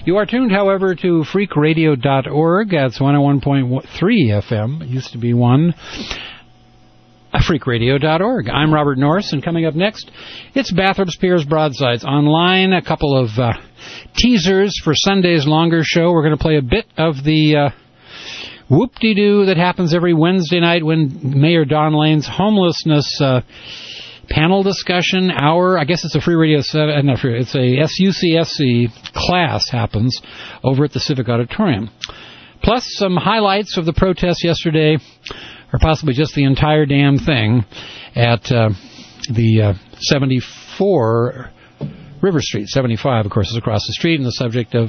You are tuned, however, to freakradio.org. That's 101.3 FM. It used to be one. Freakradio.org. I'm Robert Norris, and coming up next, it's Bathurst Piers Broadsides. Online, a couple of teasers for Sunday's longer show. We're going to play a bit of the whoop-de-doo that happens every Wednesday night when Mayor Don Lane's homelessness panel discussion hour. I guess it's a Free Radio 7, not free, it's a SUCSC class happens over at the Civic Auditorium. Plus some highlights of the protest yesterday, or possibly just the entire damn thing, at the 74 River Street. 75, of course, is across the street, and the subject of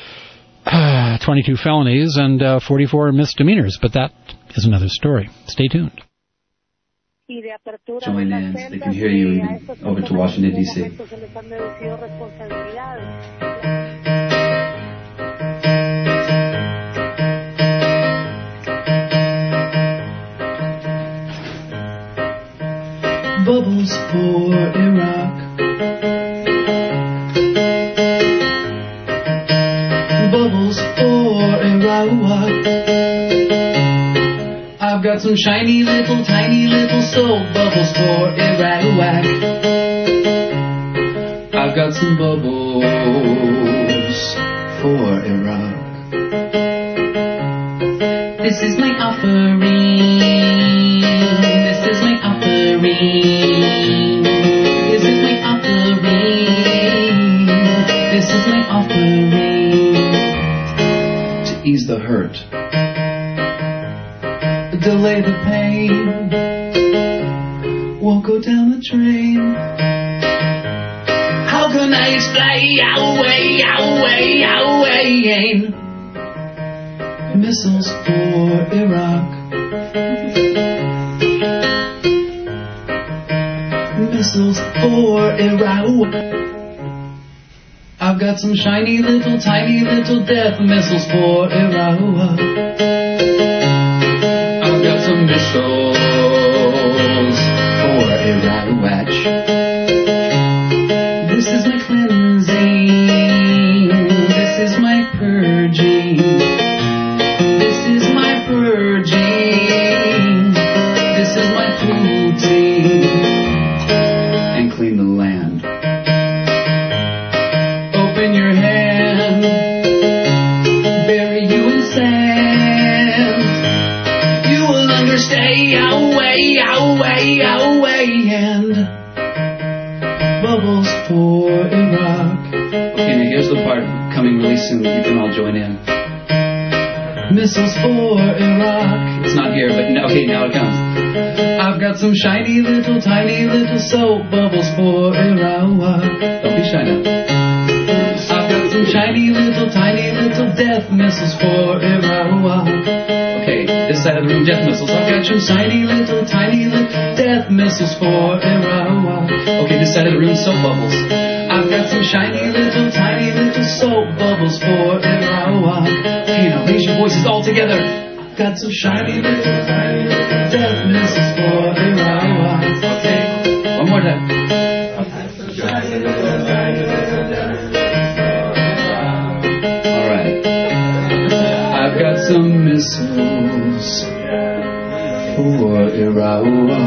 22 felonies and 44 misdemeanors. But that is another story. Stay tuned. Join in. They can hear you over to Washington, D.C. Bubbles for Iraq. Bubbles for Iraq. I've got some shiny little, tiny little soap bubbles for Iraq. I've got some bubbles for Iraq. This is my offering. This is my offering. This is my offering. This is my offering. To ease the hurt, delay the pain, won't go down the drain. How can I explain? Missiles for Iraq. Missiles for Iraq. I've got some shiny little, tiny little death missiles for Iraq. I've got some missiles for Iraq. This is my cleansing. This is my purging. This is my purging. This is my polluting. And clean the land. Open your hand. Bury you in sand. You will understand. And bubbles for Iraq. Okay, now here's the part coming really soon. You can all join in. Missiles for Iraq. It's not here, but okay, now it comes. I've got some shiny little, tiny little soap bubbles for Iraq. Don't be shy now. I've got some shiny little, tiny little death missiles for Iraq. Okay, this side of the room, death missiles. I've got some shiny little, tiny little death missiles for Iraq. Okay, this side of the room, soap bubbles. I've got some shiny little, tiny little soap bubbles for Iraq. Okay, now raise your voices all together. I've got some shiny little, tiny little death missiles for Iraq. Okay, one more time. All right. I've got some missiles for Iraq.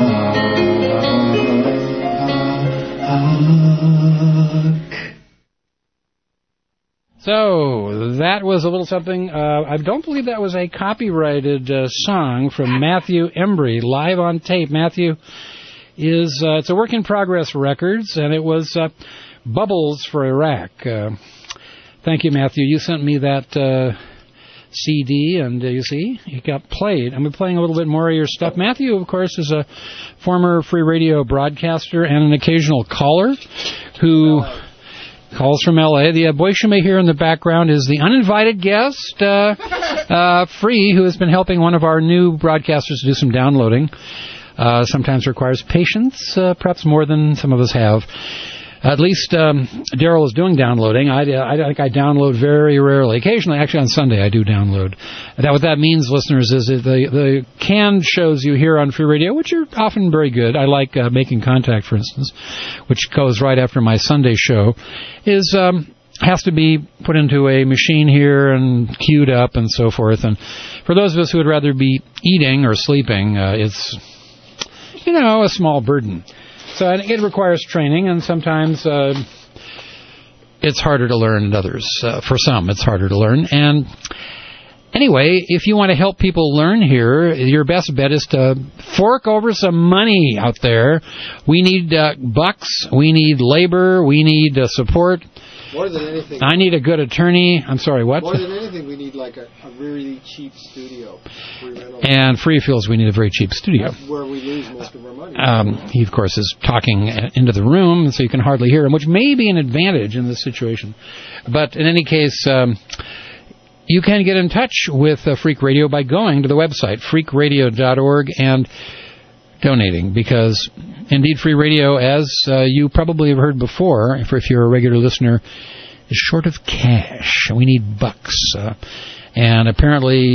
So, that was a little something. I don't believe that was a copyrighted song from Matthew Embry, live on tape. Matthew is, it's a work in progress records, and it was Bubbles for Iraq. Thank you, Matthew. You sent me that CD, and you see, it got played. I'm playing a little bit more of your stuff. Matthew, of course, is a former free radio broadcaster and an occasional caller who calls from L.A. The voice you may hear in the background is the uninvited guest, Free, who has been helping one of our new broadcasters to do some downloading. Sometimes requires patience, perhaps more than some of us have. At least Daryl is doing downloading. I think I download very rarely. Occasionally, actually on Sunday, I do download. What that means, listeners, is that the canned shows you hear on Free Radio, which are often very good. I like Making Contact, for instance, which goes right after my Sunday show, is has to be put into a machine here and queued up and so forth. And for those of us who would rather be eating or sleeping, it's, a small burden. So it requires training, and sometimes it's harder to learn than others. For some, it's harder to learn. And anyway, if you want to help people learn here, your best bet is to fork over some money out there. We need bucks. We need labor. We need support. More than anything, I need a good attorney. I'm sorry, what? More than anything, we need like a really cheap studio. And Free feels we need a very cheap studio. That's where we lose most of our money. He, of course, is talking into the room, so you can hardly hear him, which may be an advantage in this situation. But in any case, you can get in touch with Freak Radio by going to the website, freakradio.org, and donating, because indeed Free Radio, as you probably have heard before, if you're a regular listener, is short of cash. We need bucks. And apparently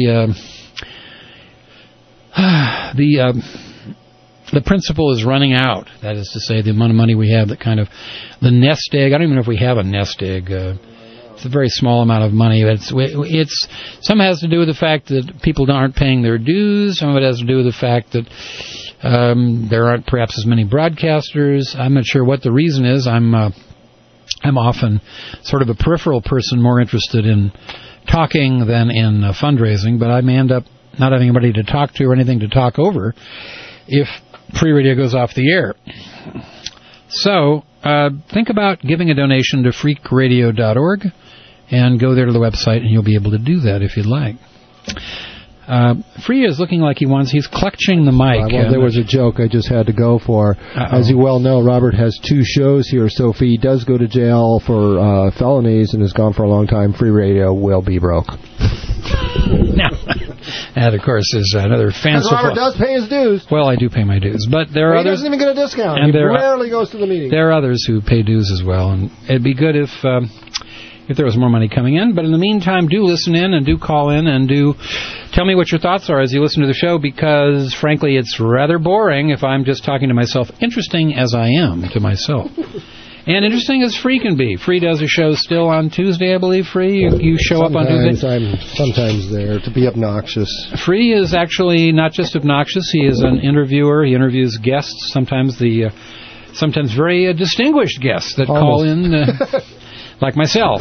the principal is running out. That is to say, the amount of money we have, the nest egg. I don't even know if we have a nest egg. It's a very small amount of money. It's some has to do with the fact that people aren't paying their dues. Some of it has to do with the fact that there aren't perhaps as many broadcasters. I'm not sure what the reason is. I'm often sort of a peripheral person, more interested in talking than in fundraising, but I may end up not having anybody to talk to or anything to talk over if Free Radio goes off the air. So think about giving a donation to freakradio.org and go there to the website, and you'll be able to do that if you'd like. Free is looking like he's clutching the mic. Well, there was a joke I just had to go for. As you well know, Robert has 2 shows here, so if he does go to jail for felonies and is gone for a long time, Free Radio will be broke. Now, that, of course, is another fanciful... Robert does pay his dues. Well, I do pay my dues, but there are others... He doesn't even get a discount. And he rarely goes to the meeting. There are others who pay dues as well, and it'd be good if there was more money coming in. But in the meantime, do listen in and do call in and do tell me what your thoughts are as you listen to the show, because, frankly, it's rather boring if I'm just talking to myself, interesting as I am to myself. And interesting as Free can be. Free does a show still on Tuesday, I believe, Free. You show up on Tuesday. I'm sometimes there to be obnoxious. Free is actually not just obnoxious. He is an interviewer. He interviews guests, sometimes very distinguished guests that call in, like myself.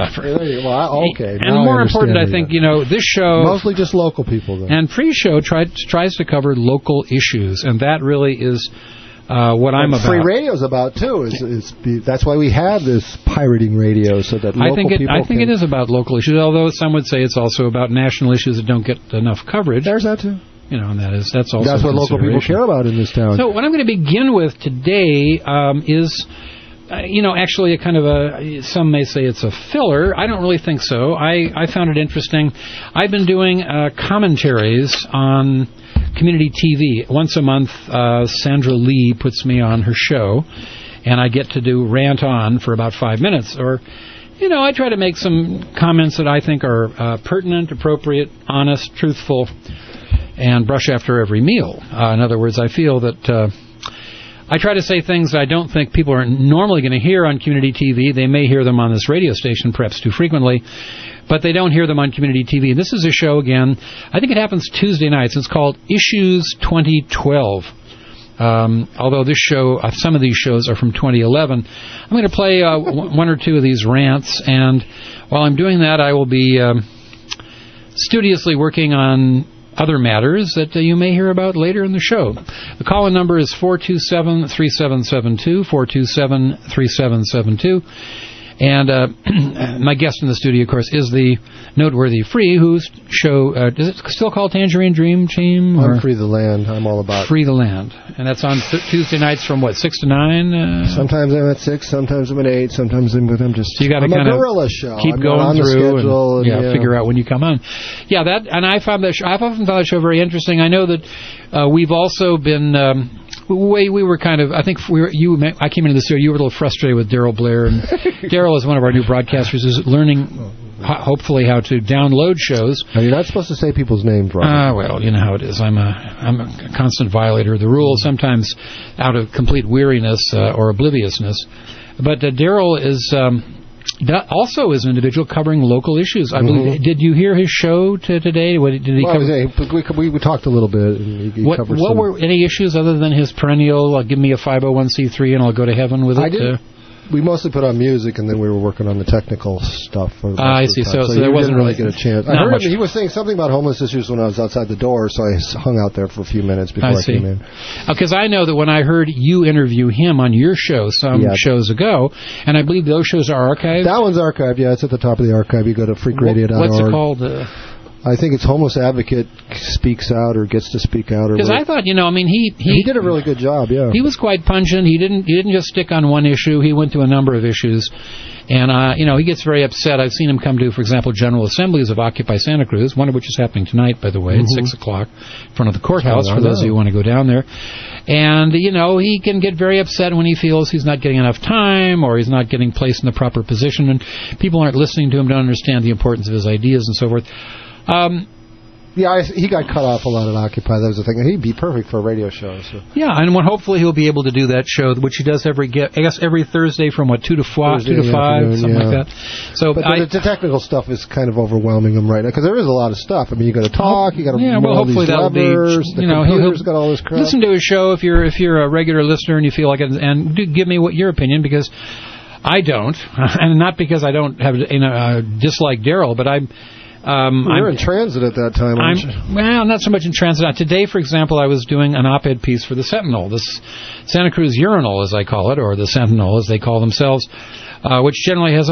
Okay. And more important, I think, this show... Mostly just local people, then. And Free show tries to cover local issues, and that really is... what I'm about. Free Radio's about too. That's why we have this pirating radio, so that local people. I think it is about local issues, although some would say it's also about national issues that don't get enough coverage. There's that too. And that's also that's what local people care about in this town. So what I'm going to begin with today is. Actually a kind of some may say it's a filler. I don't really think so. I found it interesting. I've been doing commentaries on community TV. Once a month, Sandra Lee puts me on her show, and I get to do rant on for about 5 minutes. Or, I try to make some comments that I think are pertinent, appropriate, honest, truthful, and brush after every meal. In other words, I feel that... I try to say things that I don't think people are normally going to hear on community TV. They may hear them on this radio station, perhaps too frequently, but they don't hear them on community TV. And this is a show, again, I think it happens Tuesday nights. It's called Issues 2012. Although this show, some of these shows are from 2011. I'm going to play one or two of these rants, and while I'm doing that, I will be studiously working on other matters that you may hear about later in the show. The call-in number is 427-3772, 427-3772. And my guest in the studio, of course, is the noteworthy Free, whose show, is it still called Tangerine Dream Team? I'm Free the Land. I'm all about Free the Land. And that's on Tuesday nights from, 6 to 9? Sometimes I'm at 6, sometimes I'm at 8, sometimes I'm just... So you got to kind of keep going through and figure out when you come on. Yeah, and I found that I've often found that show very interesting. I know that we've also been... we were kind of, I think I came into the studio, you were a little frustrated with Daryl Blair, and Daryl is one of our new broadcasters who's learning, hopefully, how to download shows. Now, you're not supposed to say people's names, right? Well, you know how it is. I'm a constant violator of the rules, sometimes out of complete weariness or obliviousness. But Daryl is also is an individual covering local issues. I believe. Did you hear his show today? What did he cover? We talked a little bit. And he covered what were any issues other than his perennial, give me a 501c3 and I'll go to heaven with it? We mostly put on music, and then we were working on the technical stuff. I see. So there wasn't really get a chance. I heard him, he was saying something about homeless issues when I was outside the door, so I hung out there for a few minutes before I came in. Because I know that when I heard you interview him on your show some shows ago, and I believe those shows are archived. That one's archived, yeah. It's at the top of the archive. You go to freakradio.org. What's it called? I think it's Homeless Advocate Speaks Out or Gets to Speak Out. Because I thought, he did a really good job, yeah. He was quite pungent. He didn't just stick on one issue. He went to a number of issues. And, he gets very upset. I've seen him come to, for example, General Assemblies of Occupy Santa Cruz, one of which is happening tonight, by the way, at 6 o'clock, in front of the courthouse, for those of you who want to go down there. And, he can get very upset when he feels he's not getting enough time or he's not getting placed in the proper position and people aren't listening to him, don't understand the importance of his ideas and so forth. He got cut off a lot at Occupy. That was the thing. He'd be perfect for a radio show. So. Yeah, and hopefully he'll be able to do that show, which he does every Thursday from 2 to 5, something like that. So, but the technical stuff is kind of overwhelming him right now because there is a lot of stuff. I mean, you got to talk, you got to hopefully that'll levers, the computer's got all this crap. Listen to his show if you're a regular listener and you feel like it, and do give me your opinion because I don't, and not because I don't have dislike Daryl, but I'm. You're in transit at that time, aren't you? Well, not so much in transit. Today, for example, I was doing an op-ed piece for the Sentinel, this Santa Cruz Urinal, as I call it, or the Sentinel, as they call themselves, which generally has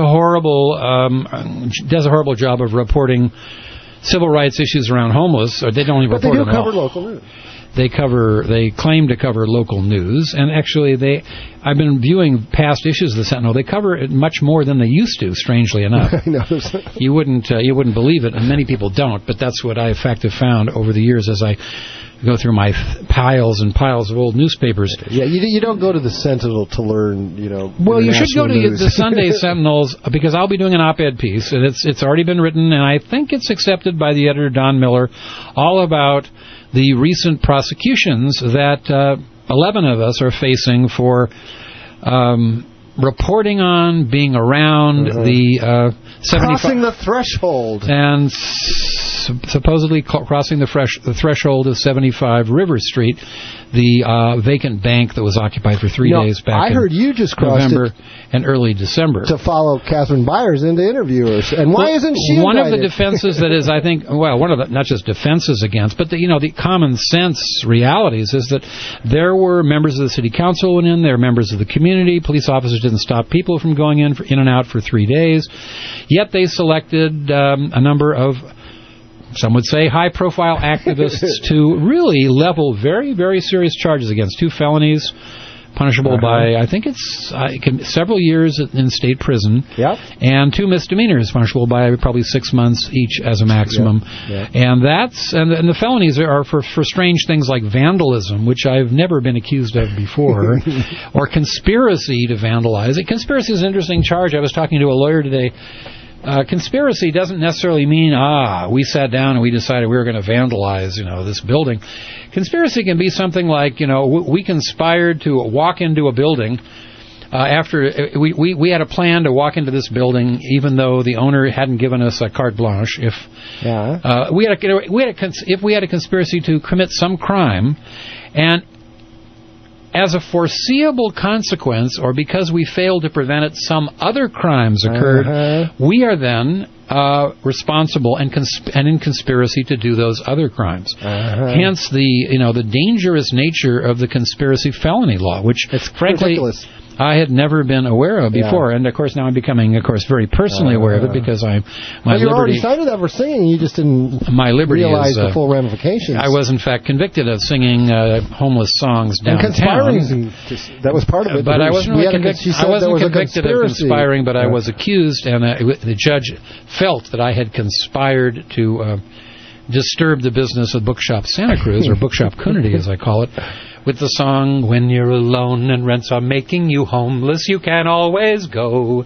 does a horrible job of reporting civil rights issues around homeless. Or they don't even report them at all. But they do cover local news. They claim to cover local news, and actually I've been viewing past issues of the Sentinel. They cover it much more than they used to, strangely enough. I know. You wouldn't believe it, and many people don't, but that's what I in fact have found over the years as I go through my piles and piles of old newspapers. Yeah, you don't go to the Sentinel to learn, Well, you should go to the Sunday Sentinels because I'll be doing an op-ed piece, and it's already been written, and I think it's accepted by the editor, Don Miller, all about the recent prosecutions that 11 of us are facing for reporting on, being around the 75... Crossing the threshold. And supposedly crossing the threshold of 75 River Street, the vacant bank that was occupied for 3 days back in November and early December. To follow Catherine Byers into interviewers. And why isn't she one invited? of the defenses that is, I think, one of the, not just defenses against, but the common sense realities is that there were members of the city council went in, there were members of the community, police officers didn't stop people from going in and out for 3 days, yet they selected a number of, some would say, high-profile activists to really level very, very serious charges against 2 felonies, punishable by, I think it's several years in state prison, and 2 misdemeanors, punishable by probably 6 months each as a maximum. And and the felonies are for strange things like vandalism, which I've never been accused of before, or conspiracy to vandalize. Conspiracy is an interesting charge. I was talking to a lawyer today. Conspiracy doesn't necessarily mean, we sat down and we decided we were going to vandalize, this building. Conspiracy can be something like, we conspired to walk into a building after we had a plan to walk into this building, even though the owner hadn't given us a carte blanche. If we had a conspiracy to commit some crime, and as a foreseeable consequence, or because we failed to prevent it, some other crimes occurred, we are then responsible and in conspiracy to do those other crimes. Hence the dangerous nature of the conspiracy felony law, which frankly ridiculous. I had never been aware of before, and of course now I'm becoming, very personally aware of it because my liberty. You already cited that for singing, you just didn't realize the full ramifications. I was in fact convicted of singing homeless songs downtown. And conspiring, that was part of it. But I wasn't really convicted. I wasn't convicted of conspiring, but I was accused, and the judge felt that I had conspired to disturb the business of Bookshop Santa Cruz, or Bookshop Coonerty as I call it, with the song, when you're alone and rents are making you homeless, you can always go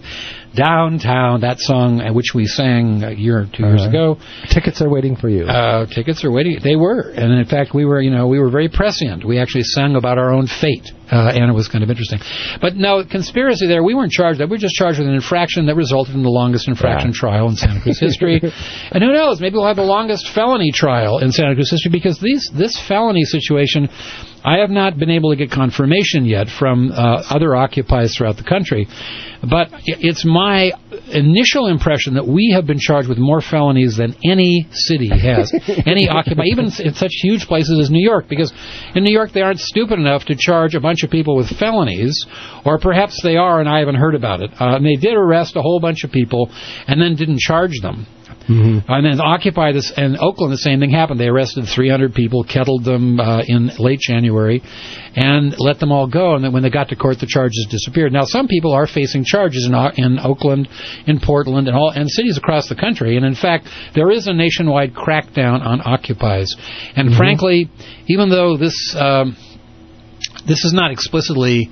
Downtown, that song which we sang a year or 2 years ago. Tickets are waiting for you. Tickets are waiting. They were. And in fact, we were very prescient. We actually sang about our own fate. And it was kind of interesting. But no, conspiracy there, we weren't charged. We were just charged with an infraction that resulted in the longest infraction trial in Santa Cruz history. And who knows, maybe we'll have the longest felony trial in Santa Cruz history, because this felony situation, I have not been able to get confirmation yet from other occupies throughout the country. But it's my initial impression that we have been charged with more felonies than any city has. Any occupy, even in such huge places as New York, because in New York they aren't stupid enough to charge a bunch of people with felonies, or perhaps they are and I haven't heard about it. And they did arrest a whole bunch of people and then didn't charge them. Mm-hmm. And then Occupy this, in Oakland, the same thing happened. They arrested 300 people, kettled them in late January, and let them all go. And then when they got to court, the charges disappeared. Now, some people are facing charges in Oakland, in Portland, and cities across the country. And in fact, there is a nationwide crackdown on Occupies. And frankly, even though this is not explicitly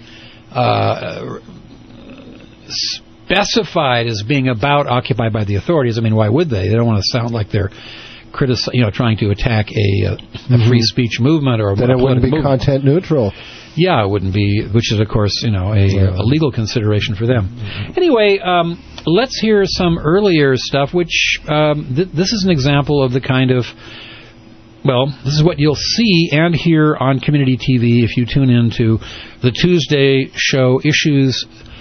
specified as being about Occupy by the authorities. I mean, why would they? They don't want to sound like they're trying to attack a free speech movement or then it wouldn't be content neutral. Yeah, it wouldn't be, which is, of course, a legal consideration for them. Anyway, let's hear some earlier stuff, which this is an example of the kind of, well, this is what you'll see and hear on community TV if you tune into the Tuesday show Issues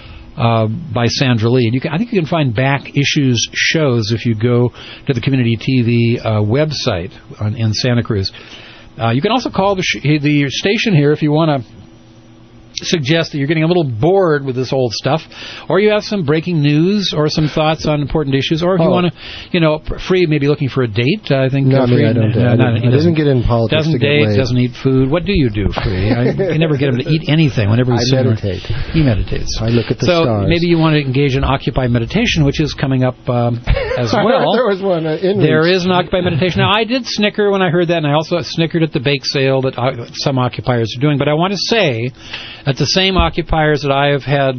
by Sandra Lee. And I think you can find back issues shows if you go to the community TV website in Santa Cruz. You can also call the station here if you want to suggest that you're getting a little bored with this old stuff, or you have some breaking news or some thoughts on important issues, or if you want to, Free maybe looking for a date. I think. No, I don't. He doesn't get in politics. Doesn't date. Doesn't eat food. What do you do, Free? I can never get him to eat anything. Whenever we meditate. He meditates. I look at the stars. So maybe you want to engage in Occupy meditation, which is coming up as well. There was one. There is an Occupy meditation. Now, I did snicker when I heard that, and I also snickered at the bake sale that some occupiers are doing. But I want to say that the same occupiers that I have had,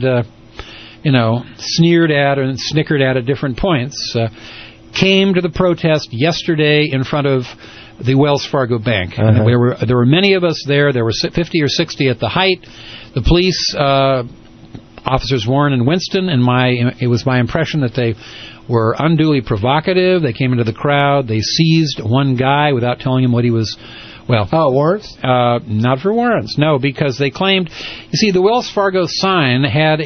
sneered at and snickered at different points, came to the protest yesterday in front of the Wells Fargo Bank. And there were many of us there. There were 50 or 60 at the height. The police, Officers Warren and Winston, it was my impression that they were unduly provocative. They came into the crowd. They seized one guy without telling him what he was. Well, warrants? Not for warrants, no, because they claimed, you see, the Wells Fargo sign had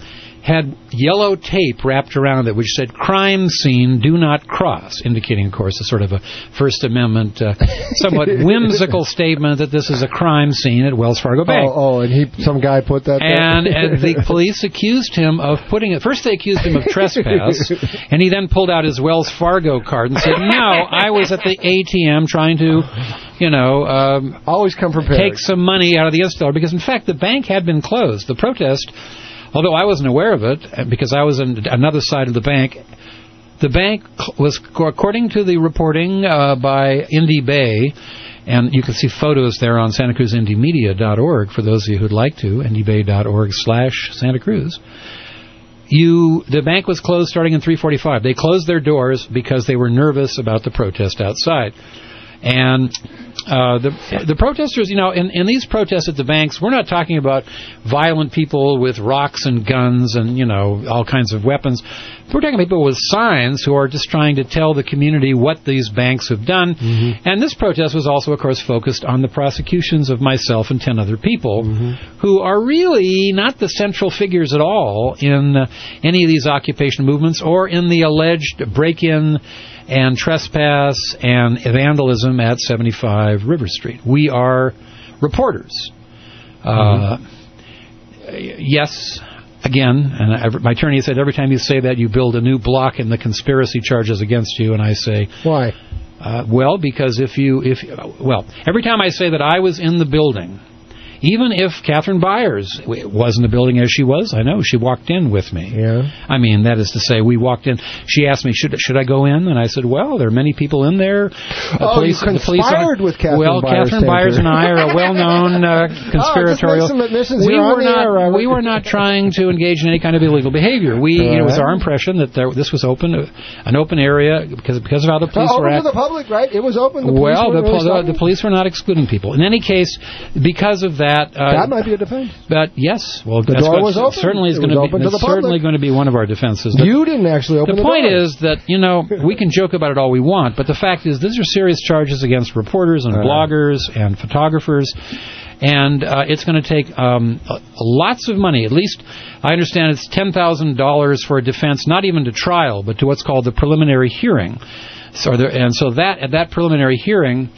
yellow tape wrapped around it which said "crime scene, do not cross," indicating, of course, a sort of a First Amendment, somewhat whimsical statement that this is a crime scene at Wells Fargo Bank. And some guy put that there? And the police accused him of putting it. First, they accused him of trespass, and he then pulled out his Wells Fargo card and said, "No, I was at the ATM trying to." Always come prepared. Take some money out of the installer, because in fact the bank had been closed. The protest, although I wasn't aware of it because I was on another side of the bank was, according to the reporting by Indy Bay, and you can see photos there on SantaCruzIndyMedia.org for those of you who'd like to, indybay.org/Santa Cruz. The bank was closed starting in 3:45. They closed their doors because they were nervous about the protest outside. And the protesters, in these protests at the banks, we're not talking about violent people with rocks and guns and, all kinds of weapons. We're talking about people with signs who are just trying to tell the community what these banks have done. Mm-hmm. And this protest was also, of course, focused on the prosecutions of myself and 10 other people who are really not the central figures at all in any of these occupation movements or in the alleged break-in and trespass and vandalism at 75 River Street. We are reporters. Yes, again, and my attorney said every time you say that, you build a new block in the conspiracy charges against you, and I say... Why? Because every time I say that I was in the building even if Catherine Byers was in the building as she was, I know she walked in with me. Yeah. I mean, that is to say, we walked in. She asked me, should I go in? And I said, well, there are many people in there. You conspired with Catherine Byers. Well, Catherine Byers and I are a well-known conspiratorial. We were not trying to engage in any kind of illegal behavior. It was our impression that this was an open area because of how the police were open to the public, right? It was open. The police were not excluding people. In any case, because of that, that might be a defense. But yes, well, the door was open. Certainly is going to be certainly going to be one of our defenses. You didn't actually open the door. The point is that we can joke about it all we want, but the fact is these are serious charges against reporters and bloggers and photographers. And it's going to take lots of money. At least, I understand it's $10,000 for a defense, not even to trial, but to what's called the preliminary hearing. So at that preliminary hearing,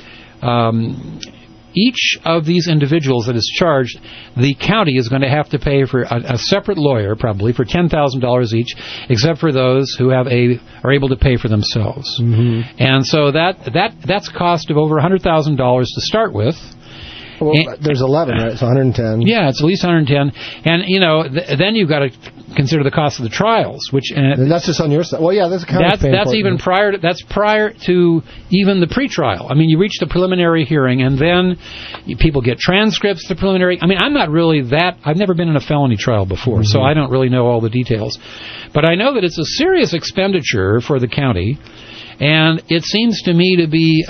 each of these individuals that is charged, the county is going to have to pay for a separate lawyer, probably for $10,000 each, except for those who are able to pay for themselves. Mm-hmm. And so that's a cost of over $100,000 to start with. Well, there's 11, right? It's 110. Yeah, it's at least 110. And, then you've got to consider the cost of the trials, which... and that's just on your side. Well, yeah, that's that's prior to even the pretrial. I mean, you reach the preliminary hearing, and then people get transcripts to the preliminary... I mean, I'm not really that... I've never been in a felony trial before, so I don't really know all the details. But I know that it's a serious expenditure for the county, and it seems to me to be...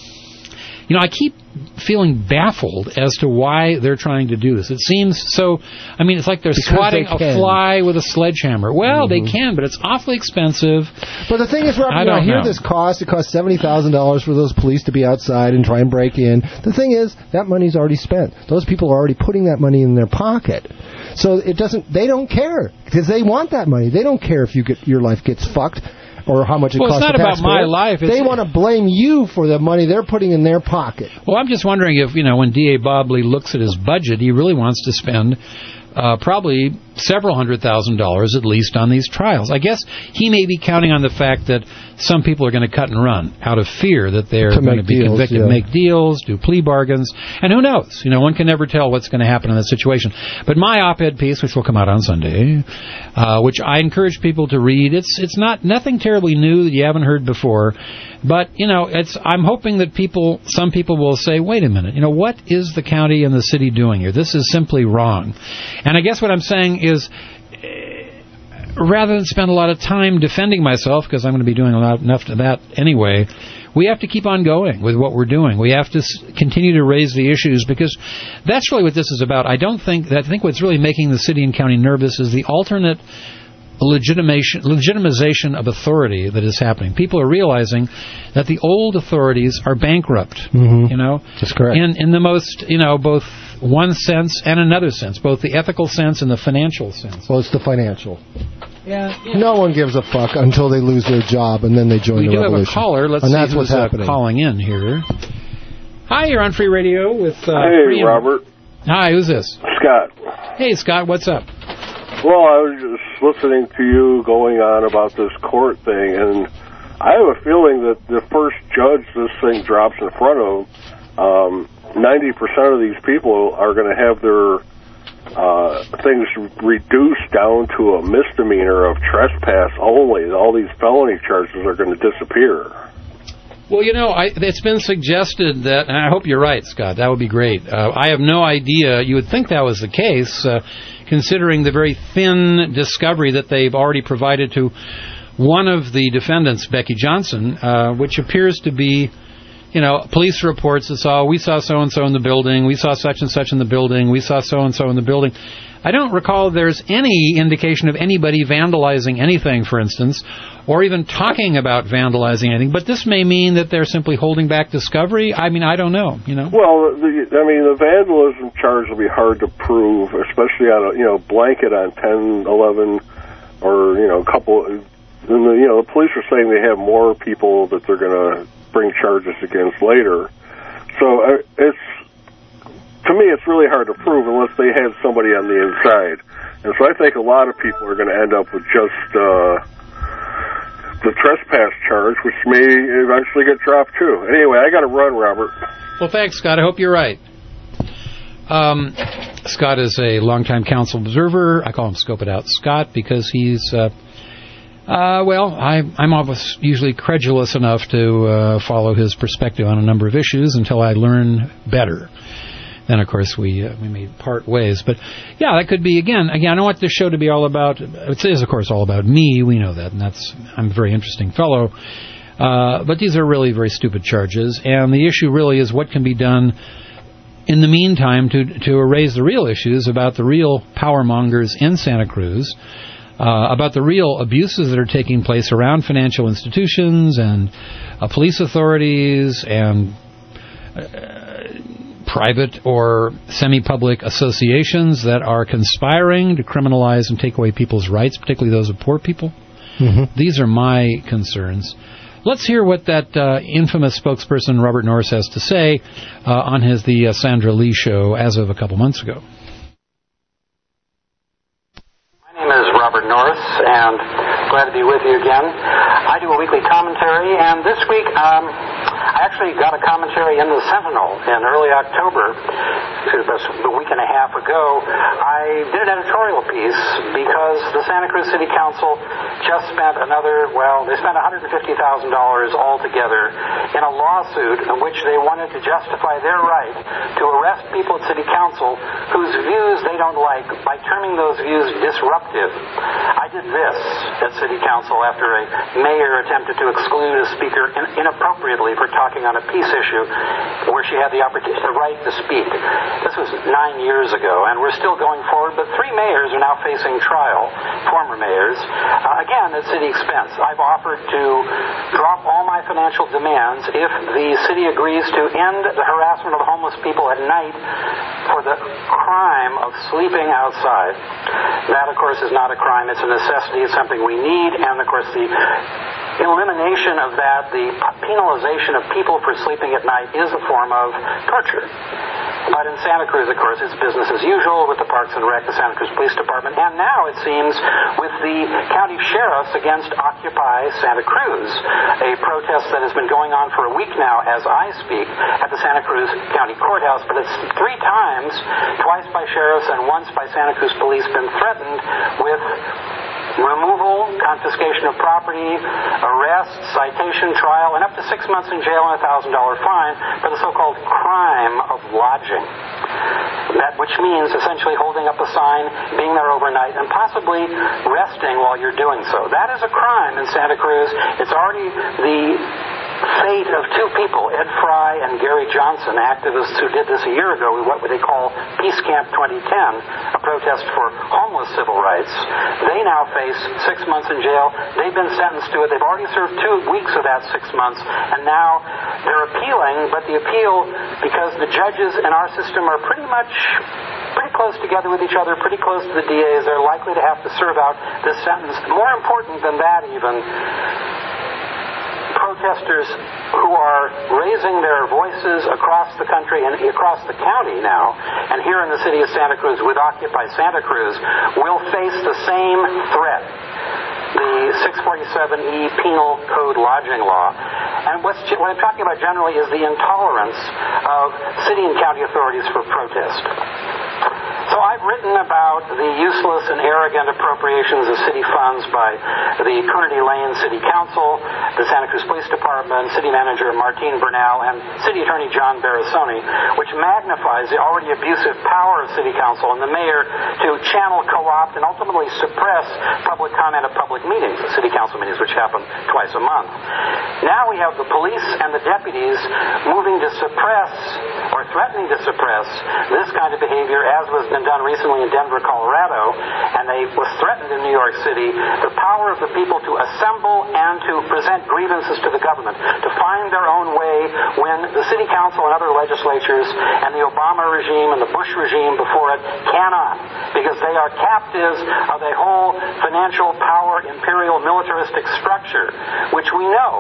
I keep feeling baffled as to why they're trying to do this. It seems so... I mean, it's like they're swatting a fly with a sledgehammer. Well, they can, but it's awfully expensive. But the thing is, Robert, I hear this cost. It costs $70,000 for those police to be outside and try and break in. The thing is, that money's already spent. Those people are already putting that money in their pocket. So they don't care, because they want that money. They don't care if your life gets fucked. Or how much it costs. Well, it's not about my life. They want to blame you for the money they're putting in their pocket. Well, I'm just wondering if, when D.A. Bobley looks at his budget, he really wants to spend probably several $100,000 at least on these trials. I guess he may be counting on the fact that some people are going to cut and run out of fear that they're going to be convicted, make deals, do plea bargains, and who knows? One can never tell what's going to happen in that situation. But my op-ed piece, which will come out on Sunday, which I encourage people to read, it's nothing terribly new that you haven't heard before, but I'm hoping that some people will say, wait a minute, what is the county and the city doing here? This is simply wrong. And I guess what I'm saying is, rather than spend a lot of time defending myself, because I'm going to be doing enough of that anyway, we have to keep on going with what we're doing. We have to continue to raise the issues, because that's really what this is about. I think what's really making the city and county nervous is the alternate legitimization of authority that is happening. People are realizing that the old authorities are bankrupt. Mm-hmm. That's correct. In the most, both one sense and another sense, both the ethical sense and the financial sense. Well, it's the financial. Yeah. No one gives a fuck until they lose their job, and then they join the revolution. We do have a caller. Let's see who's calling in here. Hi, you're on Free Radio with... hey, Robert. Hi, who's this? Scott. Hey, Scott, what's up? Well, I was just listening to you going on about this court thing, and I have a feeling that the first judge this thing drops in front of, 90% of these people are going to have their things reduced down to a misdemeanor of trespass only. All these felony charges are going to disappear. Well, it's been suggested that, and I hope you're right, Scott, that would be great. I have no idea. You would think that was the case, considering the very thin discovery that they've already provided to one of the defendants, Becky Johnson, which appears to be, police reports that we saw so-and-so in the building, we saw such and such in the building, we saw so-and-so in the building. I don't recall there's any indication of anybody vandalizing anything, for instance, or even talking about vandalizing anything. But this may mean that they're simply holding back discovery. I mean, I don't know. Well, the vandalism charge will be hard to prove, especially on a blanket on 10, 11, or a couple. And the police are saying they have more people that they're going to bring charges against later. So to me, it's really hard to prove unless they have somebody on the inside. And so I think a lot of people are going to end up with just the trespass charge, which may eventually get dropped too. Anyway, I got to run, Robert. Well, thanks, Scott. I hope you're right. Scott is a longtime council observer. I call him Scope It Out Scott because he's, I'm always usually credulous enough to follow his perspective on a number of issues until I learn better. Then, of course, we may part ways. But, yeah, that could be, again, I don't want this show to be all about, it is, of course, all about me. We know that, and I'm a very interesting fellow. But these are really very stupid charges, and the issue really is what can be done in the meantime to erase the real issues about the real power mongers in Santa Cruz, about the real abuses that are taking place around financial institutions and police authorities and private or semi-public associations that are conspiring to criminalize and take away people's rights, particularly those of poor people. Mm-hmm. These are my concerns. Let's hear what that infamous spokesperson, Robert Norris, has to say on the Sandra Lee show as of a couple months ago. My name is Robert Norris, and glad to be with you again. I do a weekly commentary, and this week I actually got a commentary in the Sentinel in early October. A week and a half ago, I did an editorial piece because the Santa Cruz City Council just spent they spent $150,000 altogether in a lawsuit in which they wanted to justify their right to arrest people at City Council whose views they don't like by terming those views disruptive. I did this at City Council after a mayor attempted to exclude a speaker inappropriately for talking on a peace issue where she had the right to speak. This was 9 years ago, and we're still going forward, but 3 mayors are now facing trial, former mayors, again at city expense. I've offered to drop all my financial demands if the city agrees to end the harassment of homeless people at night for the crime of sleeping outside. That, of course, is not a crime. It's a necessity. It's something we need, and, of course, the elimination of that, the penalization of people for sleeping at night, is a form of torture. But in Santa Cruz, of course, it's business as usual with the Parks and Rec, the Santa Cruz Police Department, and now it seems with the county sheriffs against Occupy Santa Cruz, a protest that has been going on for a week now as I speak at the Santa Cruz County Courthouse, but it's 3 times, twice by sheriffs and once by Santa Cruz Police, been threatened with removal, confiscation of property, arrest, citation, trial, and up to 6 months in jail and a $1,000 fine for the so-called crime of lodging. Which means essentially holding up a sign, being there overnight, and possibly resting while you're doing so. That is a crime in Santa Cruz. It's already the fate of 2 people, Ed Fry and Gary Johnson, activists who did this a year ago with what they call Peace Camp 2010, a protest for homeless civil rights. They now face 6 months in jail. They've been sentenced to it. They've already served 2 weeks of that 6 months, and now they're appealing, but the appeal, because the judges in our system are pretty close together with each other, pretty close to the DAs, they're likely to have to serve out this sentence. More important than that even, protesters who are raising their voices across the country and across the county now, and here in the city of Santa Cruz with Occupy Santa Cruz, will face the same threat. The 647E Penal Code lodging law. And what I'm talking about generally is the intolerance of city and county authorities for protest. So I've written about the useless and arrogant appropriations of city funds by the Coonerty Lane City Council, the Santa Cruz Police Department, City Manager Martine Bernal, and City Attorney John Barasoni, which magnifies the already abusive power of City Council and the mayor to channel, co-opt, and ultimately suppress public comment at public meetings, the City Council meetings, which happen twice a month. Now we have the police and the deputies moving to suppress or threatening to suppress this kind of behavior, as was done recently in Denver, Colorado, and they was threatened in New York City, the power of the people to assemble and to present grievances to the government, to find their own way when the City Council and other legislatures and the Obama regime and the Bush regime before it cannot, because they are captives of a whole financial power, imperial, militaristic structure, which we know is driving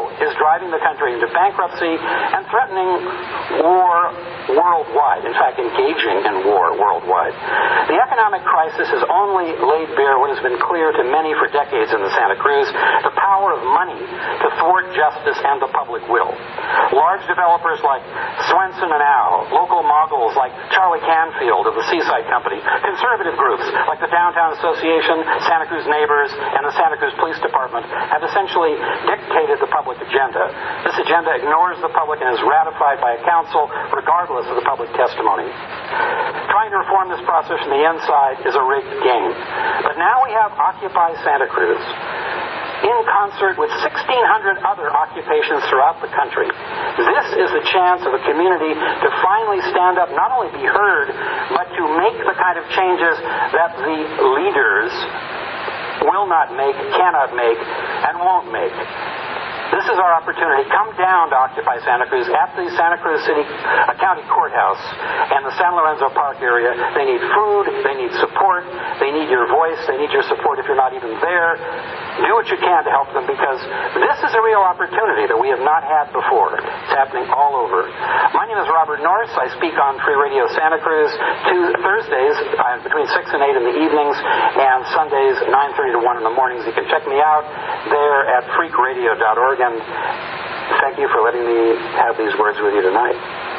driving the country into bankruptcy and threatening war worldwide, in fact, engaging in war worldwide. The economic crisis has only laid bare what has been clear to many for decades in the Santa Cruz, the power of money to thwart justice and the public will. Large developers like Swenson and Al, local moguls like Charlie Canfield of the Seaside Company, conservative groups like the Downtown Association, Santa Cruz Neighbors, and the Santa Cruz Police Department have essentially dictated the public agenda. This agenda ignores the public and is ratified by a council regardless of the public testimony. Trying to reform this process from the inside is a rigged game. But now we have Occupy Santa Cruz, in concert with 1,600 other occupations throughout the country. This is the chance of a community to finally stand up, not only be heard, but to make the kind of changes that the leaders will not make, cannot make, and won't make. This is our opportunity. Come down to Occupy Santa Cruz at the Santa Cruz City County Courthouse and the San Lorenzo Park area. They need food. They need support. They need your voice. They need your support if you're not even there. Do what you can to help them, because this is a real opportunity that we have not had before. It's happening all over. My name is Robert Norris. I speak on Free Radio Santa Cruz Thursdays between 6 and 8 in the evenings, and Sundays 9:30 to 1 in the mornings. You can check me out there at freakradio.org. And thank you for letting me have these words with you tonight.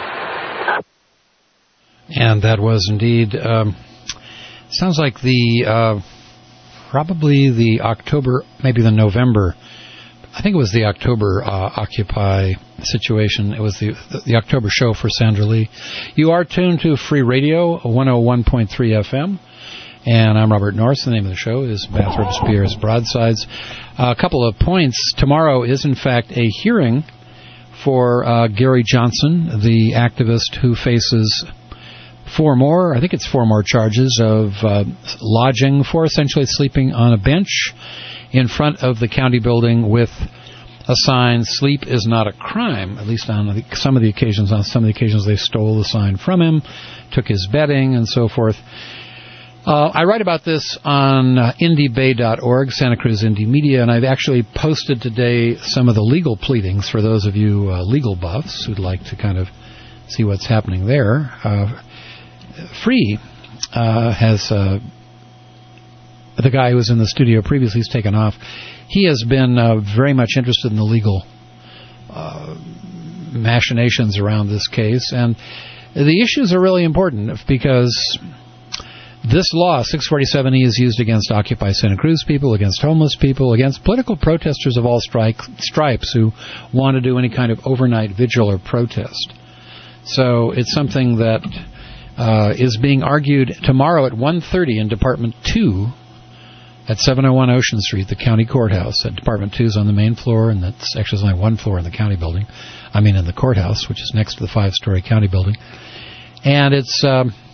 And that was indeed, sounds like probably the October, maybe the November, I think it was the October Occupy situation. It was the October show for Sandra Lee. You are tuned to Free Radio, 101.3 FM. And I'm Robert Norris. The name of the show is Bath Robespierre's Broadsides. A couple of points. Tomorrow is, in fact, a hearing for Gary Johnson, the activist who faces four more charges of lodging for essentially sleeping on a bench in front of the county building with a sign, "Sleep is not a crime," at least on some of the occasions. On some of the occasions they stole the sign from him, took his bedding, and so forth. I write about this on IndieBay.org, Santa Cruz Indie Media, and I've actually posted today some of the legal pleadings for those of you legal buffs who'd like to kind of see what's happening there. Free has the guy who was in the studio previously, he's taken off. He has been very much interested in the legal machinations around this case, and the issues are really important because this law, 647E, is used against Occupy Santa Cruz people, against homeless people, against political protesters of all stripes who want to do any kind of overnight vigil or protest. So it's something that is being argued tomorrow at 1:30 in Department 2 at 701 Ocean Street, the county courthouse. Department 2 is on the main floor, and that's actually there's only one floor in the county building. I mean in the courthouse, which is next to the 5-story county building. And it's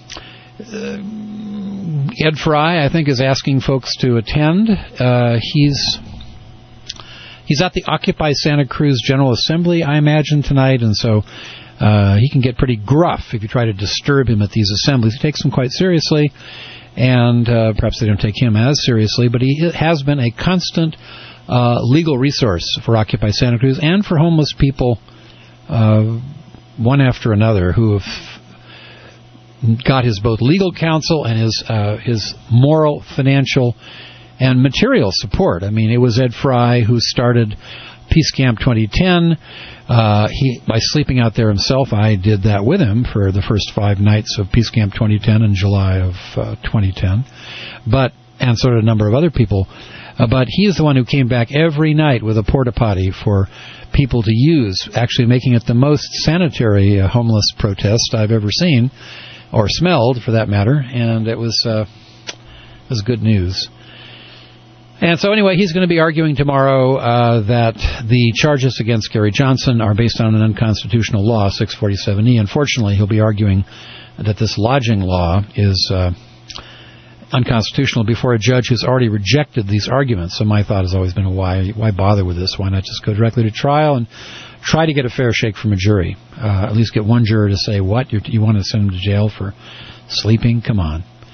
Ed Fry, I think, is asking folks to attend. He's at the Occupy Santa Cruz General Assembly, I imagine, tonight, and so he can get pretty gruff if you try to disturb him at these assemblies. He takes them quite seriously, and perhaps they don't take him as seriously, but he has been a constant legal resource for Occupy Santa Cruz and for homeless people, one after another, who have got his both legal counsel and his moral, financial, and material support. I mean, it was Ed Fry who started Peace Camp 2010. By sleeping out there himself, I did that with him for the first 5 nights of Peace Camp 2010 in July of 2010. And so did a number of other people. But he is the one who came back every night with a porta potty for people to use, actually making it the most sanitary homeless protest I've ever seen, or smelled, for that matter, and it was good news. And so anyway, he's going to be arguing tomorrow that the charges against Gary Johnson are based on an unconstitutional law, 647E. Unfortunately, he'll be arguing that this lodging law is unconstitutional before a judge who's already rejected these arguments. So my thought has always been, why bother with this? Why not just go directly to trial and try to get a fair shake from a jury? At least get one juror to say, what, you want to send him to jail for sleeping? Come on.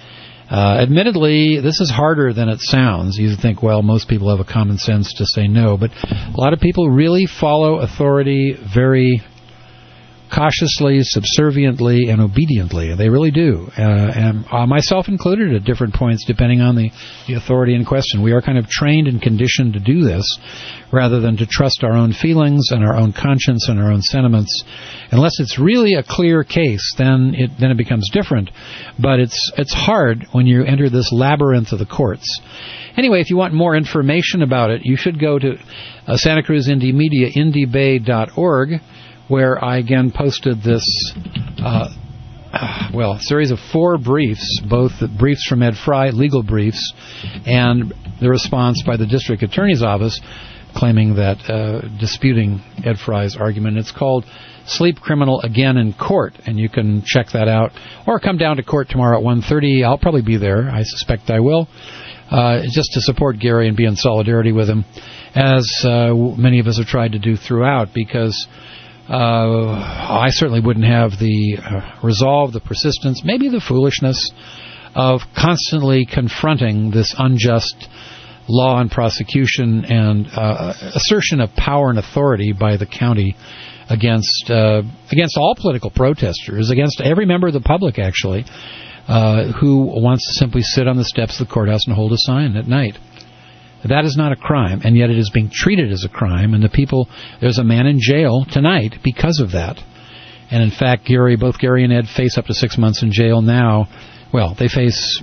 Admittedly, this is harder than it sounds. You think, well, most people have a common sense to say no, but a lot of people really follow authority very cautiously, subserviently, and obediently. They really do. And myself included at different points, depending on the authority in question. We are kind of trained and conditioned to do this rather than to trust our own feelings and our own conscience and our own sentiments. Unless it's really a clear case, then it becomes different. But it's hard when you enter this labyrinth of the courts. Anyway, if you want more information about it, you should go to Santa Cruz Indie Media, indiebay.org, where I again posted this, series of 4 briefs, both briefs from Ed Fry, legal briefs, and the response by the district attorney's office claiming that, disputing Ed Fry's argument. It's called Sleep Criminal Again in Court, and you can check that out. Or come down to court tomorrow at 1:30. I'll probably be there. I suspect I will. Just to support Gary and be in solidarity with him, as many of us have tried to do throughout, because I certainly wouldn't have the resolve, the persistence, maybe the foolishness of constantly confronting this unjust law and prosecution and assertion of power and authority by the county against all political protesters, against every member of the public, actually, who wants to simply sit on the steps of the courthouse and hold a sign at night. That is not a crime, and yet it is being treated as a crime, and there's a man in jail tonight because of that. And in fact, both Gary and Ed face up to 6 months in jail now. Well, they face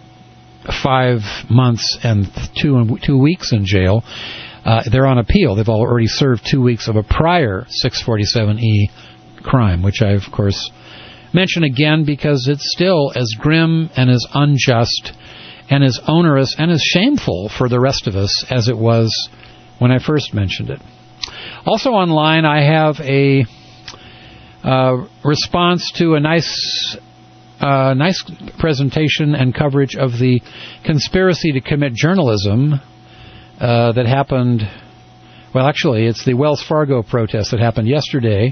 5 months and 2 weeks in jail. They're on appeal. They've already served 2 weeks of a prior 647E crime, which I, of course, mention again because it's still as grim and as unjust and as onerous and as shameful for the rest of us as it was when I first mentioned it. Also online, I have a response to a nice presentation and coverage of the conspiracy to commit journalism that happened. Well, actually, it's the Wells Fargo protest that happened yesterday,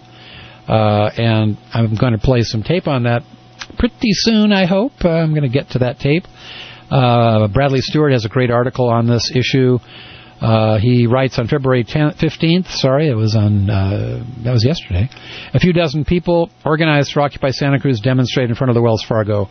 and I'm going to play some tape on that pretty soon, I hope. I'm going to get to that tape. Bradley Stewart has a great article on this issue. He writes on February 15th. Sorry, that was yesterday. A few dozen people organized for Occupy Santa Cruz demonstrate in front of the Wells Fargo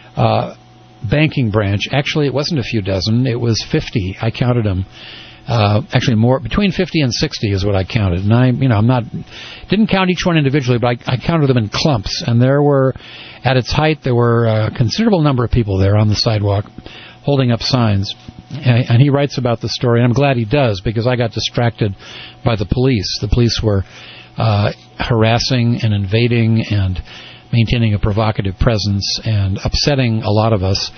banking branch. Actually, it wasn't a few dozen. It was 50. I counted them. Actually, more between 50 and 60 is what I counted. And I didn't count each one individually, but I counted them in clumps. And at its height, there were a considerable number of people there on the sidewalk holding up signs. And he writes about the story, and I'm glad he does, because I got distracted by the police. The police were harassing and invading and maintaining a provocative presence and upsetting a lot of us.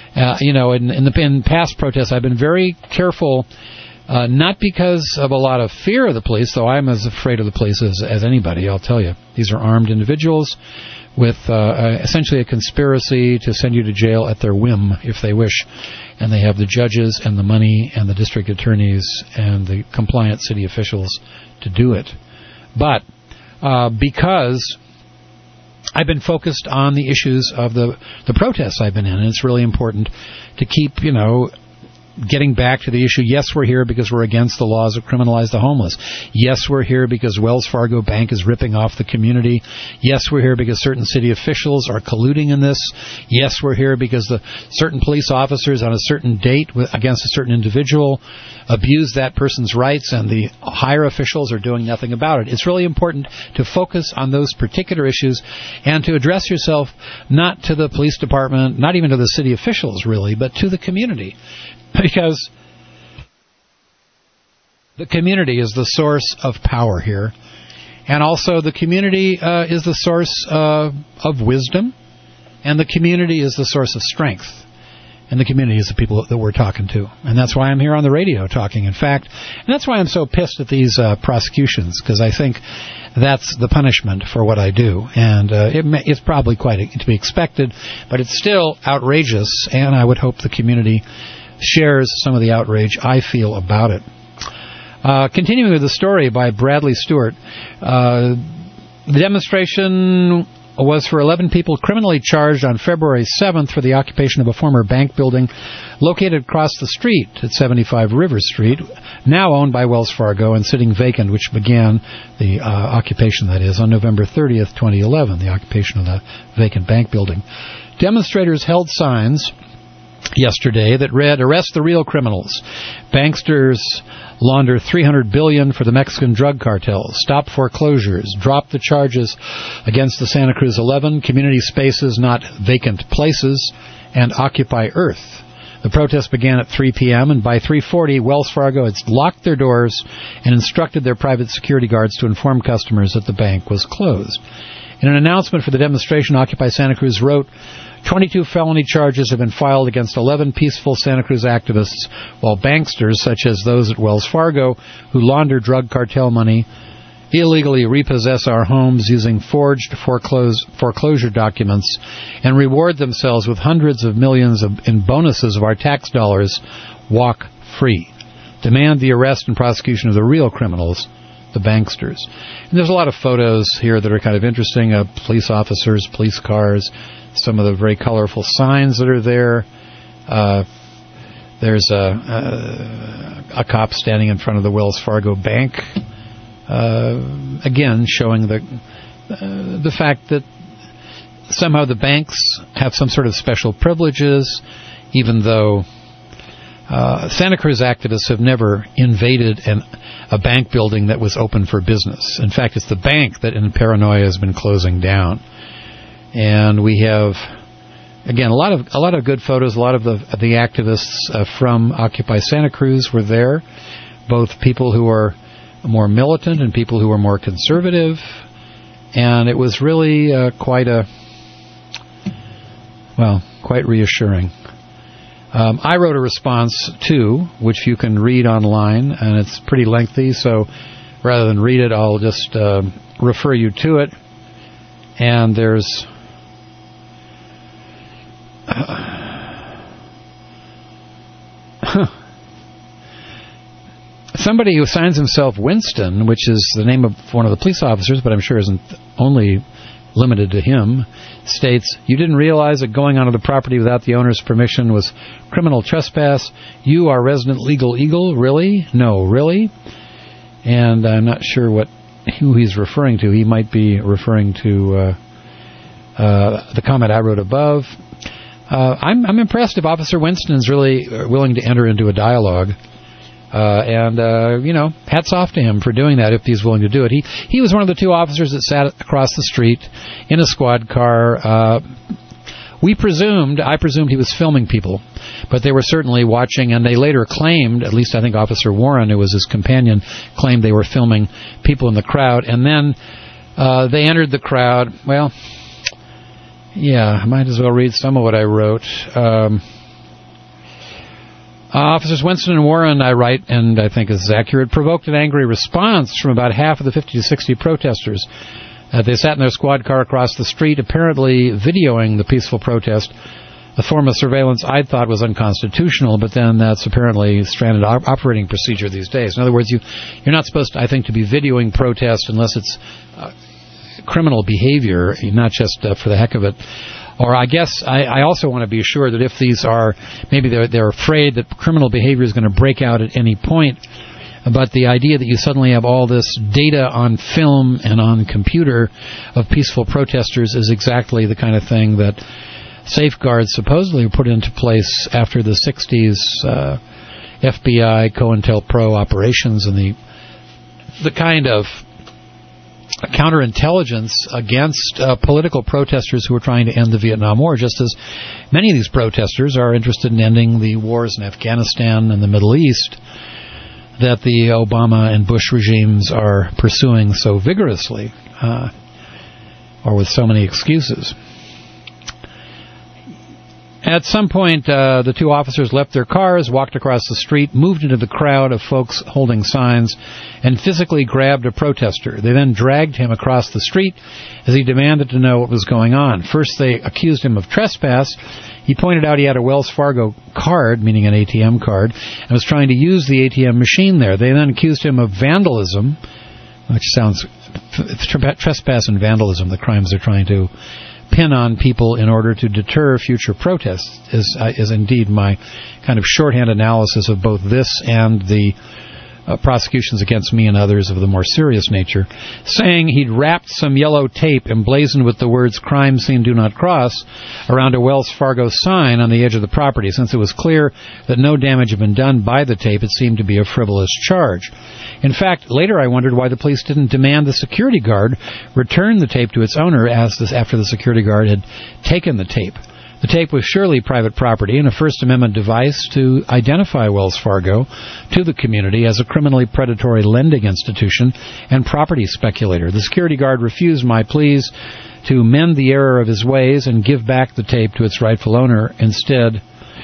In past protests, I've been very careful, not because of a lot of fear of the police, though I'm as afraid of the police as anybody, I'll tell you. These are armed individuals with essentially a conspiracy to send you to jail at their whim, if they wish. And they have the judges and the money and the district attorneys and the compliant city officials to do it. But because I've been focused on the issues of the protests I've been in, and it's really important to keep, getting back to the issue. Yes, we're here because we're against the laws that criminalize the homeless. Yes, we're here because Wells Fargo Bank is ripping off the community. Yes, we're here because certain city officials are colluding in this. Yes, we're here because certain police officers on a certain date against a certain individual abuse that person's rights, and the higher officials are doing nothing about it. It's really important to focus on those particular issues and to address yourself not to the police department, not even to the city officials, really, but to the community. Because the community is the source of power here. And also the community is the source of wisdom. And the community is the source of strength. And the community is the people that we're talking to. And that's why I'm here on the radio talking, in fact. And that's why I'm so pissed at these prosecutions, because I think that's the punishment for what I do. And it's probably quite to be expected, but it's still outrageous, and I would hope the community shares some of the outrage I feel about it. Continuing with the story by Bradley Stewart, the demonstration was for 11 people criminally charged on February 7th for the occupation of a former bank building located across the street at 75 River Street, now owned by Wells Fargo and sitting vacant, which began the occupation, that is, on November 30th, 2011, the occupation of the vacant bank building. Demonstrators held signs yesterday that read, "Arrest the real criminals. Banksters launder $300 billion for the Mexican drug cartels. Stop foreclosures. Drop the charges against the Santa Cruz 11. Community spaces, not vacant places. And occupy Earth." The protest began at 3 p.m., and by 3:40, Wells Fargo had locked their doors and instructed their private security guards to inform customers that the bank was closed. In an announcement for the demonstration, Occupy Santa Cruz wrote, 22 felony charges have been filed against 11 peaceful Santa Cruz activists, while banksters, such as those at Wells Fargo, who launder drug cartel money, illegally repossess our homes using forged foreclosure documents, and reward themselves with hundreds of millions in bonuses of our tax dollars, walk free. Demand the arrest and prosecution of the real criminals, the banksters. And there's a lot of photos here that are kind of interesting of police officers, police cars, some of the very colorful signs that are there. There's a cop standing in front of the Wells Fargo Bank, again showing the fact that somehow the banks have some sort of special privileges, even though Santa Cruz activists have never invaded a bank building that was open for business. In fact, it's the bank that in paranoia has been closing down. And we have, again, a lot of good photos. A lot of the activists from Occupy Santa Cruz were there, both people who are more militant and people who are more conservative. And it was really quite reassuring. I wrote a response too, which you can read online, and it's pretty lengthy. So rather than read it, I'll just refer you to it. And there's somebody who signs himself Winston, which is the name of one of the police officers, but I'm sure isn't only limited to him, states, "You didn't realize that going onto the property without the owner's permission was criminal trespass. You are resident legal eagle? Really? No, really?" And I'm not sure who he's referring to. He might be referring to the comment I wrote above. I'm impressed if Officer Winston is really willing to enter into a dialogue. Hats off to him for doing that if he's willing to do it. He was one of the two officers that sat across the street in a squad car. I presumed he was filming people, but they were certainly watching, and they later claimed, at least I think Officer Warren, who was his companion, claimed they were filming people in the crowd. And then they entered the crowd. Well, yeah, I might as well read some of what I wrote. Officers Winston and Warren, I write, and I think this is accurate, provoked an angry response from about half of the 50 to 60 protesters. They sat in their squad car across the street, apparently videoing the peaceful protest, a form of surveillance I thought was unconstitutional, but then that's apparently standard operating procedure these days. In other words, you're not supposed to, I think, to be videoing protests unless it's criminal behavior, not just for the heck of it. Or I guess I also want to be sure that if these are, maybe they're afraid that criminal behavior is going to break out at any point, but the idea that you suddenly have all this data on film and on computer of peaceful protesters is exactly the kind of thing that safeguards supposedly were put into place after the 60s FBI, COINTELPRO operations and the kind of counterintelligence against political protesters who are trying to end the Vietnam War, just as many of these protesters are interested in ending the wars in Afghanistan and the Middle East that the Obama and Bush regimes are pursuing so vigorously, or with so many excuses. At some point, the two officers left their cars, walked across the street, moved into the crowd of folks holding signs, and physically grabbed a protester. They then dragged him across the street as he demanded to know what was going on. First, they accused him of trespass. He pointed out he had a Wells Fargo card, meaning an ATM card, and was trying to use the ATM machine there. They then accused him of vandalism, which sounds trespass and vandalism, the crimes they're trying to pin on people in order to deter future protests, is indeed my kind of shorthand analysis of both this and the prosecutions against me and others of the more serious nature, saying he'd wrapped some yellow tape emblazoned with the words "crime scene, do not cross" around a Wells Fargo sign on the edge of the property. Since it was clear that no damage had been done by the tape, it seemed to be a frivolous charge. In fact, later I wondered why the police didn't demand the security guard return the tape to its owner after the security guard had taken the tape. The tape was surely private property and a First Amendment device to identify Wells Fargo to the community as a criminally predatory lending institution and property speculator. The security guard refused my pleas to mend the error of his ways and give back the tape to its rightful owner, instead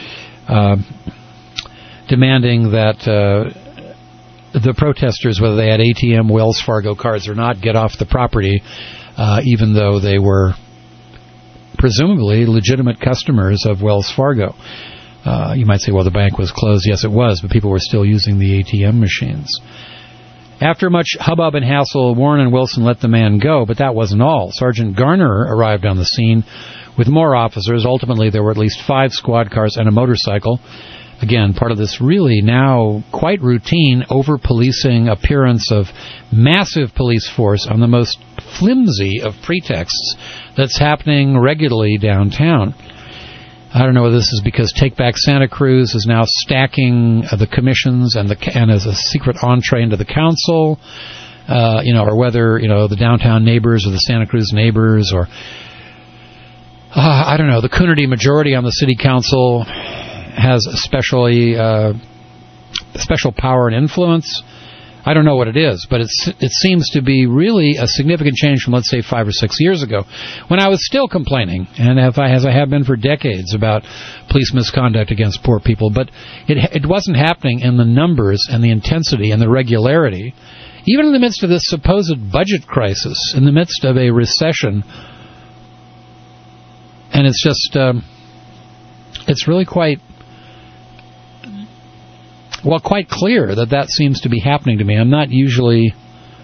demanding that the protesters, whether they had ATM Wells Fargo cards or not, get off the property, even though they were presumably legitimate customers of Wells Fargo. You might say, well, the bank was closed. Yes, it was, but people were still using the ATM machines. After much hubbub and hassle, Warren and Wilson let the man go, but that wasn't all. Sergeant Garner arrived on the scene with more officers. Ultimately, there were at least 5 squad cars and a motorcycle. Again, part of this really now quite routine over-policing appearance of massive police force on the most flimsy of pretexts that's happening regularly downtown. I don't know whether this is because Take Back Santa Cruz is now stacking the commissions and as a secret entree into the council, or whether, the downtown neighbors or the Santa Cruz neighbors, or I don't know, the Coonerty majority on the city council has special power and influence. I don't know what it is, but it seems to be really a significant change from, let's say, 5 or 6 years ago, when I was still complaining, and as I have been for decades, about police misconduct against poor people. But it wasn't happening in the numbers and the intensity and the regularity, even in the midst of this supposed budget crisis, in the midst of a recession. And it's just, it's really quite clear that seems to be happening to me. I'm not usually...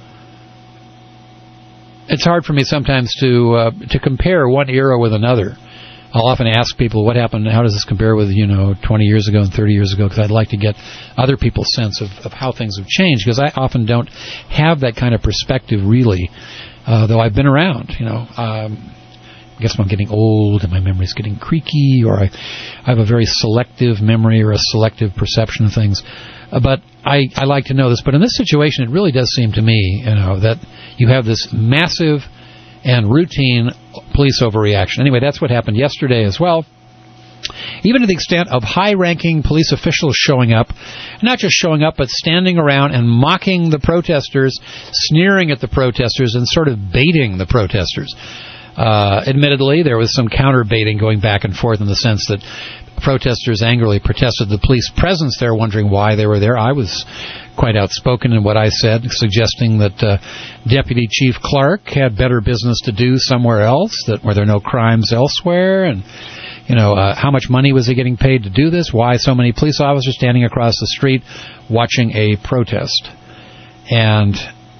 It's hard for me sometimes to compare one era with another. I'll often ask people, what happened, how does this compare with, 20 years ago and 30 years ago, because I'd like to get other people's sense of how things have changed, because I often don't have that kind of perspective, really, though I've been around, I guess I'm getting old and my memory's getting creaky, or I have a very selective memory or a selective perception of things. But I like to know this. But in this situation, it really does seem to me, that you have this massive and routine police overreaction. Anyway, that's what happened yesterday as well. Even to the extent of high-ranking police officials showing up, not just showing up, but standing around and mocking the protesters, sneering at the protesters, and sort of baiting the protesters. Admittedly, there was some counter-baiting going back and forth in the sense that protesters angrily protested the police presence there, wondering why they were there. I was quite outspoken in what I said, suggesting that Deputy Chief Clark had better business to do somewhere else, that were there no crimes elsewhere, and how much money was he getting paid to do this? Why so many police officers standing across the street watching a protest? And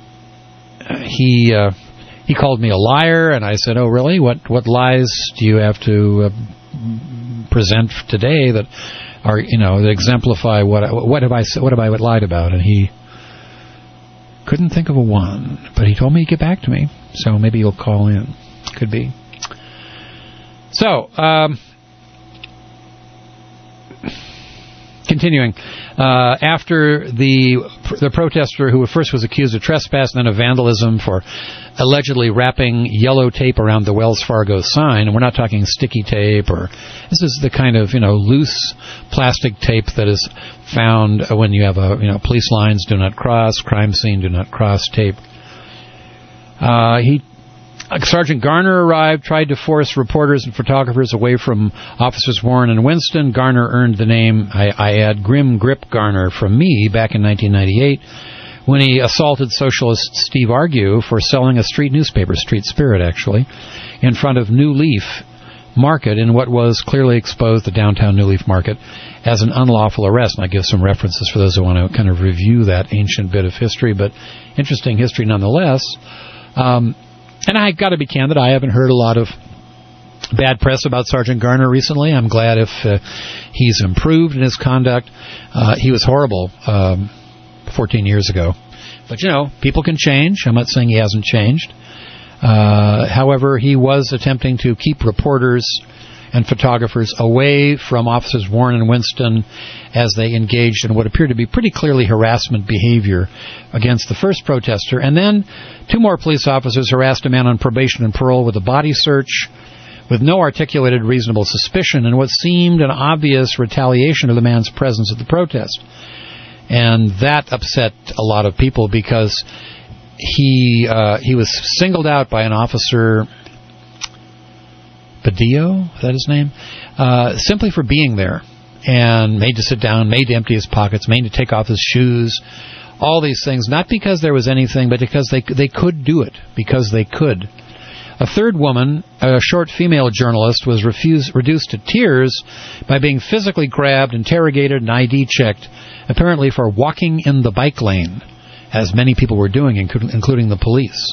he called me a liar, and I said, "Oh, really? What lies do you have to present today that are that exemplify what have I lied about?" And he couldn't think of a one, but he told me he'd get back to me. So maybe he'll call in. Could be. So, continuing, after the protester who first was accused of trespass and then of vandalism for allegedly wrapping yellow tape around the Wells Fargo sign, and we're not talking sticky tape, or this is the kind of loose plastic tape that is found when you have police lines do not cross, crime scene do not cross tape. Sergeant Garner arrived, tried to force reporters and photographers away from Officers Warren and Winston. Garner earned the name, I add, Grim Grip Garner from me back in 1998 when he assaulted socialist Steve Argue for selling a street newspaper, Street Spirit actually, in front of New Leaf Market in what was clearly exposed, the downtown New Leaf Market, as an unlawful arrest. And I give some references for those who want to kind of review that ancient bit of history, but interesting history nonetheless. And I got to be candid, I haven't heard a lot of bad press about Sergeant Garner recently. I'm glad if he's improved in his conduct. He was horrible 14 years ago. But, people can change. I'm not saying he hasn't changed. However, he was attempting to keep reporters and photographers away from Officers Warren and Winston as they engaged in what appeared to be pretty clearly harassment behavior against the first protester. And then 2 more police officers harassed a man on probation and parole with a body search with no articulated reasonable suspicion and what seemed an obvious retaliation of the man's presence at the protest. And that upset a lot of people because he was singled out by an officer, Badillo, is that his name? Simply for being there and made to sit down, made to empty his pockets, made to take off his shoes, all these things, not because there was anything, but because they could do it, because they could. A third woman, a short female journalist, was reduced to tears by being physically grabbed, interrogated, and ID checked, apparently for walking in the bike lane, as many people were doing, including the police.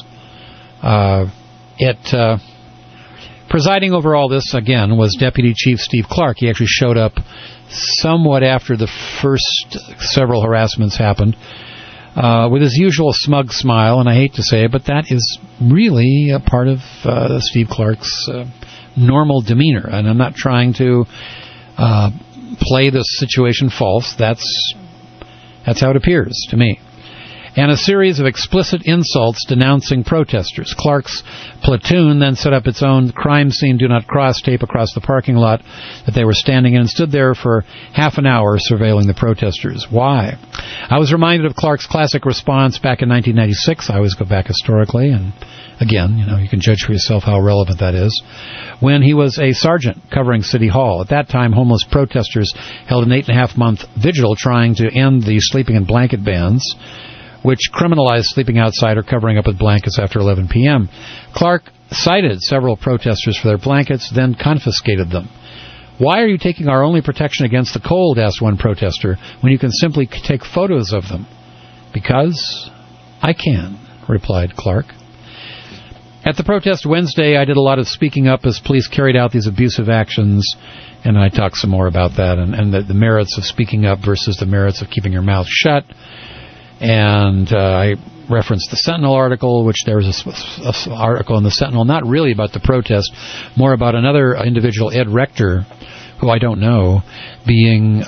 Presiding over all this, again, was Deputy Chief Steve Clark. He actually showed up somewhat after the first several harassments happened, with his usual smug smile, and I hate to say it, but that is really a part of Steve Clark's normal demeanor. And I'm not trying to play this situation false. That's how it appears to me. And a series of explicit insults denouncing protesters. Clark's platoon then set up its own crime scene do not cross tape across the parking lot that they were standing in and stood there for half an hour surveilling the protesters. Why? I was reminded of Clark's classic response back in 1996. I always go back historically, and again, you can judge for yourself how relevant that is. When he was a sergeant covering City Hall. At that time, homeless protesters held an 8.5-month vigil trying to end the sleeping in blanket bans, which criminalized sleeping outside or covering up with blankets after 11 p.m. Clark cited several protesters for their blankets, then confiscated them. "Why are you taking our only protection against the cold?" asked one protester, "when you can simply take photos of them?" "Because I can," replied Clark. At the protest Wednesday, I did a lot of speaking up as police carried out these abusive actions, and I talked some more about that and the merits of speaking up versus the merits of keeping your mouth shut. And I referenced the Sentinel article, which there was an article in the Sentinel, not really about the protest, more about another individual, Ed Rector, who I don't know, being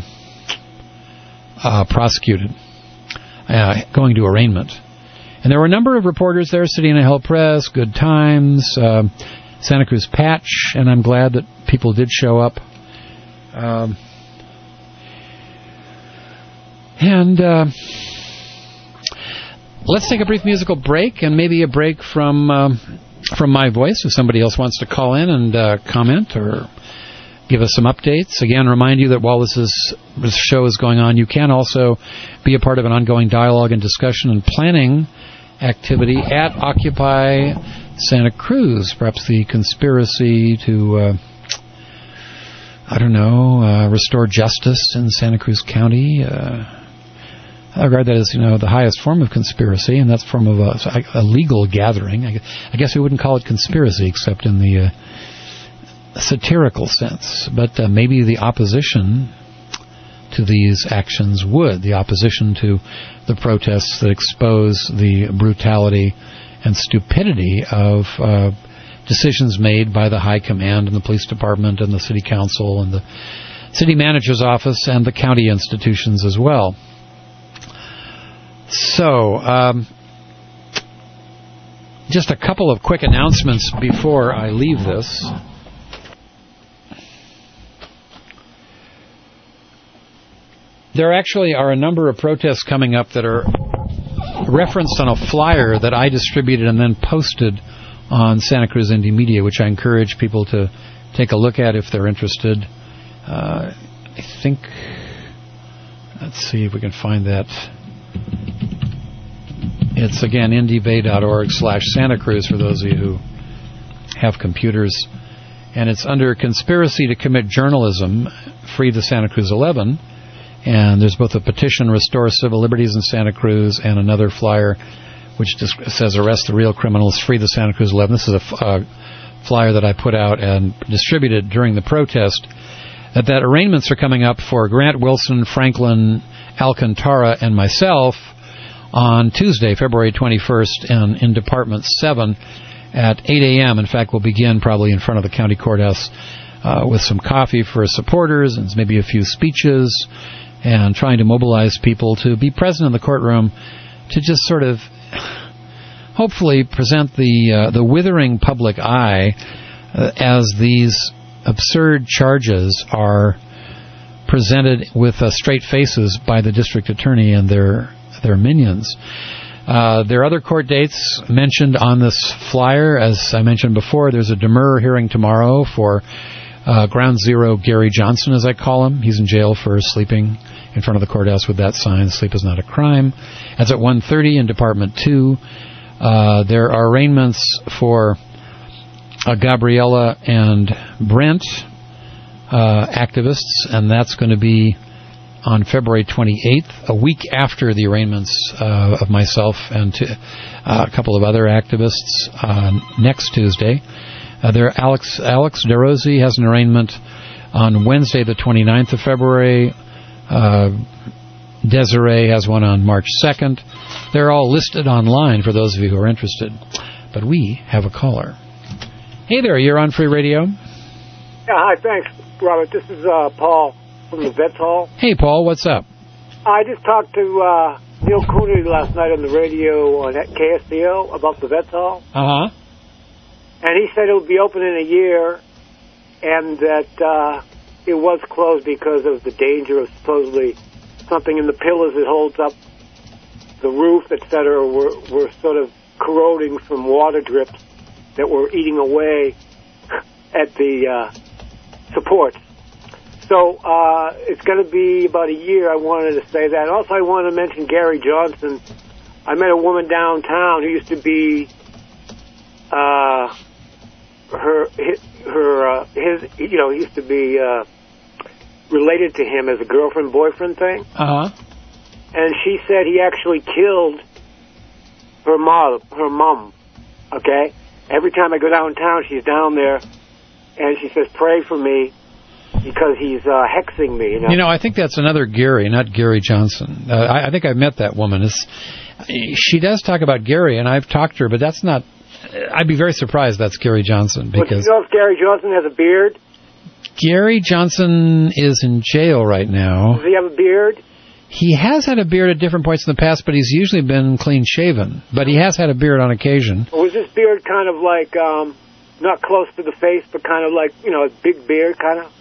prosecuted, going to arraignment. And there were a number of reporters there, City and Hill Press, Good Times, Santa Cruz Patch, and I'm glad that people did show up. Let's take a brief musical break, and maybe a break from my voice, if somebody else wants to call in and comment or give us some updates. Again, remind you that while this show is going on, you can also be a part of an ongoing dialogue and discussion and planning activity at Occupy Santa Cruz. Perhaps the conspiracy to, restore justice in Santa Cruz County. I regard that as, the highest form of conspiracy, and that's form of a legal gathering. I guess we wouldn't call it conspiracy except in the satirical sense. But maybe the opposition to these actions would. The opposition to the protests that expose the brutality and stupidity of decisions made by the high command and the police department and the city council and the city manager's office and the county institutions as well. So, just a couple of quick announcements before I leave this. There actually are a number of protests coming up that are referenced on a flyer that I distributed and then posted on Santa Cruz Indie Media, which I encourage people to take a look at if they're interested. I think, let's see if we can find that. It's, again, indiebay.org/Santa Cruz for those of you who have computers. And it's under Conspiracy to Commit Journalism, Free the Santa Cruz 11. And there's both a petition, Restore Civil Liberties in Santa Cruz, and another flyer which says arrest the real criminals, free the Santa Cruz 11. This is a flyer that I put out and distributed during the protest, that arraignments are coming up for Grant Wilson, Franklin Alcantara, and myself on Tuesday, February 21st, in Department 7 at 8 a.m. In fact, we'll begin probably in front of the county courthouse with some coffee for supporters and maybe a few speeches, and trying to mobilize people to be present in the courtroom to just sort of hopefully present the withering public eye as these absurd charges are presented with straight faces by the district attorney and their minions. There are other court dates mentioned on this flyer. As I mentioned before, there's a demurrer hearing tomorrow for Ground Zero Gary Johnson, as I call him. He's in jail for sleeping in front of the courthouse with that sign, "Sleep is not a crime." That's at 1:30 in Department 2. There are arraignments for Gabriella and Brent, activists, and that's going to be on February 28th, a week after the arraignments of myself and a couple of other activists next Tuesday. Alex DeRosie has an arraignment on Wednesday, the 29th of February. Desiree has one on March 2nd. They're all listed online for those of you who are interested. But we have a caller. Hey there, you're on Free Radio. Yeah, hi, thanks, Robert. This is Paul from the Vets Hall. Hey, Paul, what's up? I just talked to Neil Cooney last night on the radio on KSPO about the Vets Hall. Uh-huh. And he said it would be open in a year, and that it was closed because of the danger of supposedly something in the pillars that holds up the roof, etc., were sort of corroding from water drips that were eating away at the supports. So it's going to be about a year. I wanted to say that. Also, I wanted to mention Gary Johnson. I met a woman downtown who used to be he used to be related to him as a girlfriend-boyfriend thing. Uh-huh. And she said he actually killed her mom, okay? Every time I go downtown, she's down there, and she says, pray for me, because he's hexing me, you know? You know, I think that's another Gary, not Gary Johnson. I think I've met that woman. She does talk about Gary, and I've talked to her, but that's not... I'd be very surprised that's Gary Johnson. Because well, do you know if Gary Johnson has a beard? Gary Johnson is in jail right now. Does he have a beard? He has had a beard at different points in the past, but he's usually been clean-shaven. But he has had a beard on occasion. Was this beard kind of like, not close to the face, but kind of like, you know, a big beard kind of?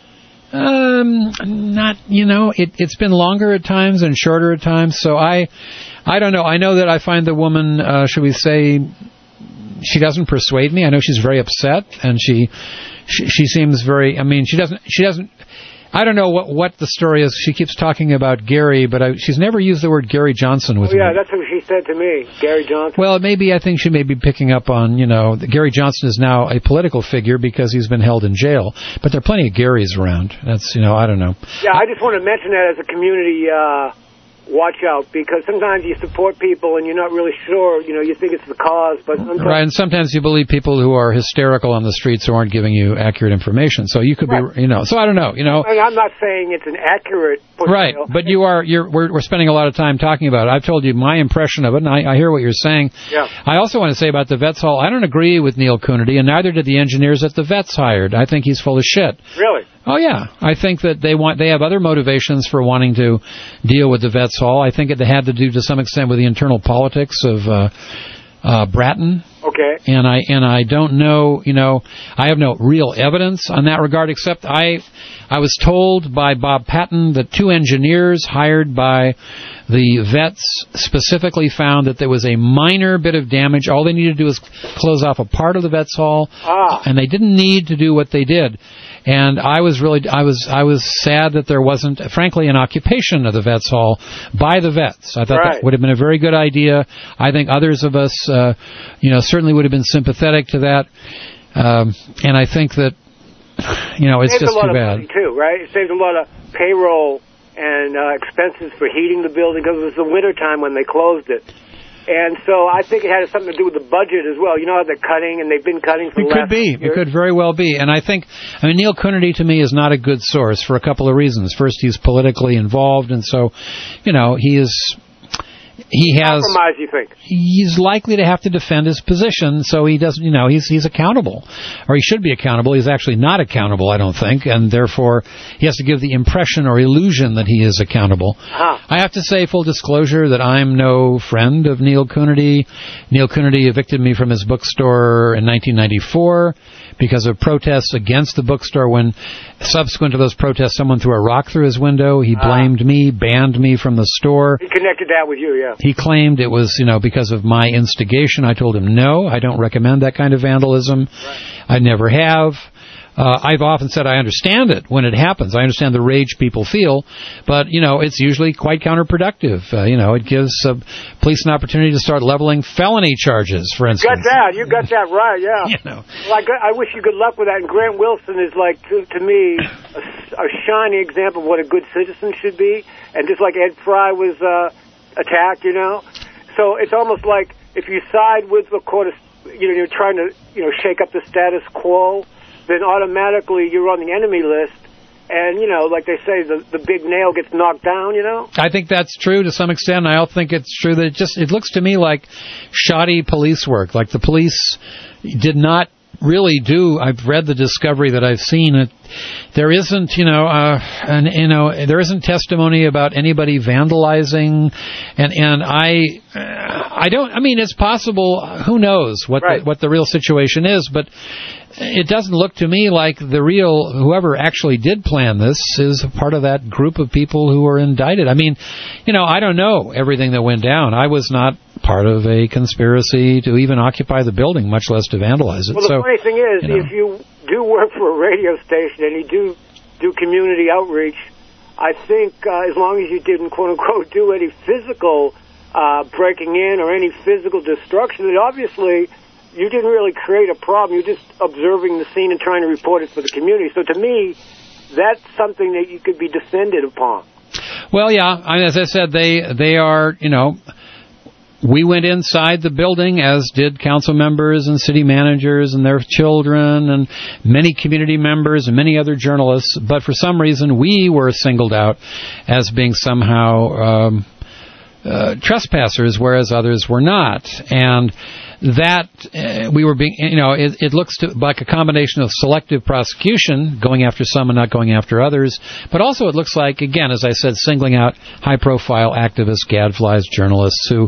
Not, you know, it's been longer at times and shorter at times, so I don't know. I know that I find the woman, should we say, she doesn't persuade me. I know she's very upset, and she seems very, I mean, she doesn't, I don't know what the story is. She keeps talking about Gary, but she's never used the word Gary Johnson with me. Yeah, that's what she said to me, Gary Johnson. Well, I think she may be picking up on, you know, Gary Johnson is now a political figure because he's been held in jail. But there are plenty of Garys around. That's, you know, I don't know. Yeah, I just want to mention that as a community watch out, because sometimes you support people and you're not really sure, you know, you think it's the cause, but sometimes... Right, and sometimes you believe people who are hysterical on the streets who aren't giving you accurate information. So you could be, you know, so I don't know, you know. I mean, I'm not saying it's an accurate portrayal. Right, but we're spending a lot of time talking about it. I've told you my impression of it, and I hear what you're saying. Yeah. I also want to say about the Vets Hall, I don't agree with Neil Cooney, and neither did the engineers that the Vets hired. I think he's full of shit. Really? Oh, yeah. I think that they have other motivations for wanting to deal with the Vets Hall. I think it had to do to some extent with the internal politics of Bratton. Okay. And I don't know, you know, I have no real evidence on that regard, except I was told by Bob Patton that 2 engineers hired by the Vets specifically found that there was a minor bit of damage. All they needed to do was close off a part of the Vets Hall, and they didn't need to do what they did. And I was sad that there wasn't, frankly, an occupation of the Vets Hall by the vets. I thought that would have been a very good idea. I think others of us, you know, certainly would have been sympathetic to that. And I think that, you know, it's just too bad. It saves a lot of money, too, right? It saves a lot of payroll and expenses for heating the building, because it was the winter time when they closed it. And so I think it had something to do with the budget as well. You know how they're cutting, and they've been cutting for the last years? It could very well be. And I think, Neil Coonerty to me is not a good source for a couple of reasons. First, he's politically involved, and so, he has compromise, you think? He's likely to have to defend his position, so he doesn't, he's accountable. Or he should be accountable. He's actually not accountable, I don't think, and therefore he has to give the impression or illusion that he is accountable. I have to say, full disclosure, that I'm no friend of Neil Coonerty. Neil Coonerty evicted me from his bookstore in 1994 because of protests against the bookstore. When subsequent to those protests, someone threw a rock through his window. He blamed me, banned me from the store. He connected that with you, yeah. He claimed it was, because of my instigation. I told him, no, I don't recommend that kind of vandalism. Right. I never have. I've often said I understand it when it happens. I understand the rage people feel, but, it's usually quite counterproductive. It gives police an opportunity to start leveling felony charges, for instance. You got that right, yeah. Well, I wish you good luck with that, and Grant Wilson is, to me, a shining example of what a good citizen should be, and just like Ed Fry was attacked, So it's almost like if you side with the court, you're trying to, shake up the status quo, then automatically you're on the enemy list, and, like they say, the big nail gets knocked down, I think that's true to some extent. I also think it's true that it looks to me like shoddy police work. Like the police did not really do. I've read the discovery that I've seen. There isn't, there isn't testimony about anybody vandalizing, and I don't. I mean, it's possible. Who knows what the real situation is? But it doesn't look to me like whoever actually did plan this is part of that group of people who were indicted. I mean, I don't know everything that went down. I was not part of a conspiracy to even occupy the building, much less to vandalize it. Well, the funny thing is, if you do work for a radio station and you do community outreach, I think as long as you didn't, quote-unquote, do any physical breaking in or any physical destruction, then obviously you didn't really create a problem. You're just observing the scene and trying to report it for the community. So to me, that's something that you could be defended upon. Well, yeah. As I said, they are, we went inside the building, as did council members and city managers and their children and many community members and many other journalists. But for some reason, we were singled out as being somehow trespassers, whereas others were not. And that we were being, it looks like a combination of selective prosecution, going after some and not going after others, but also it looks like, again, as I said, singling out high-profile activists, gadflies, journalists who,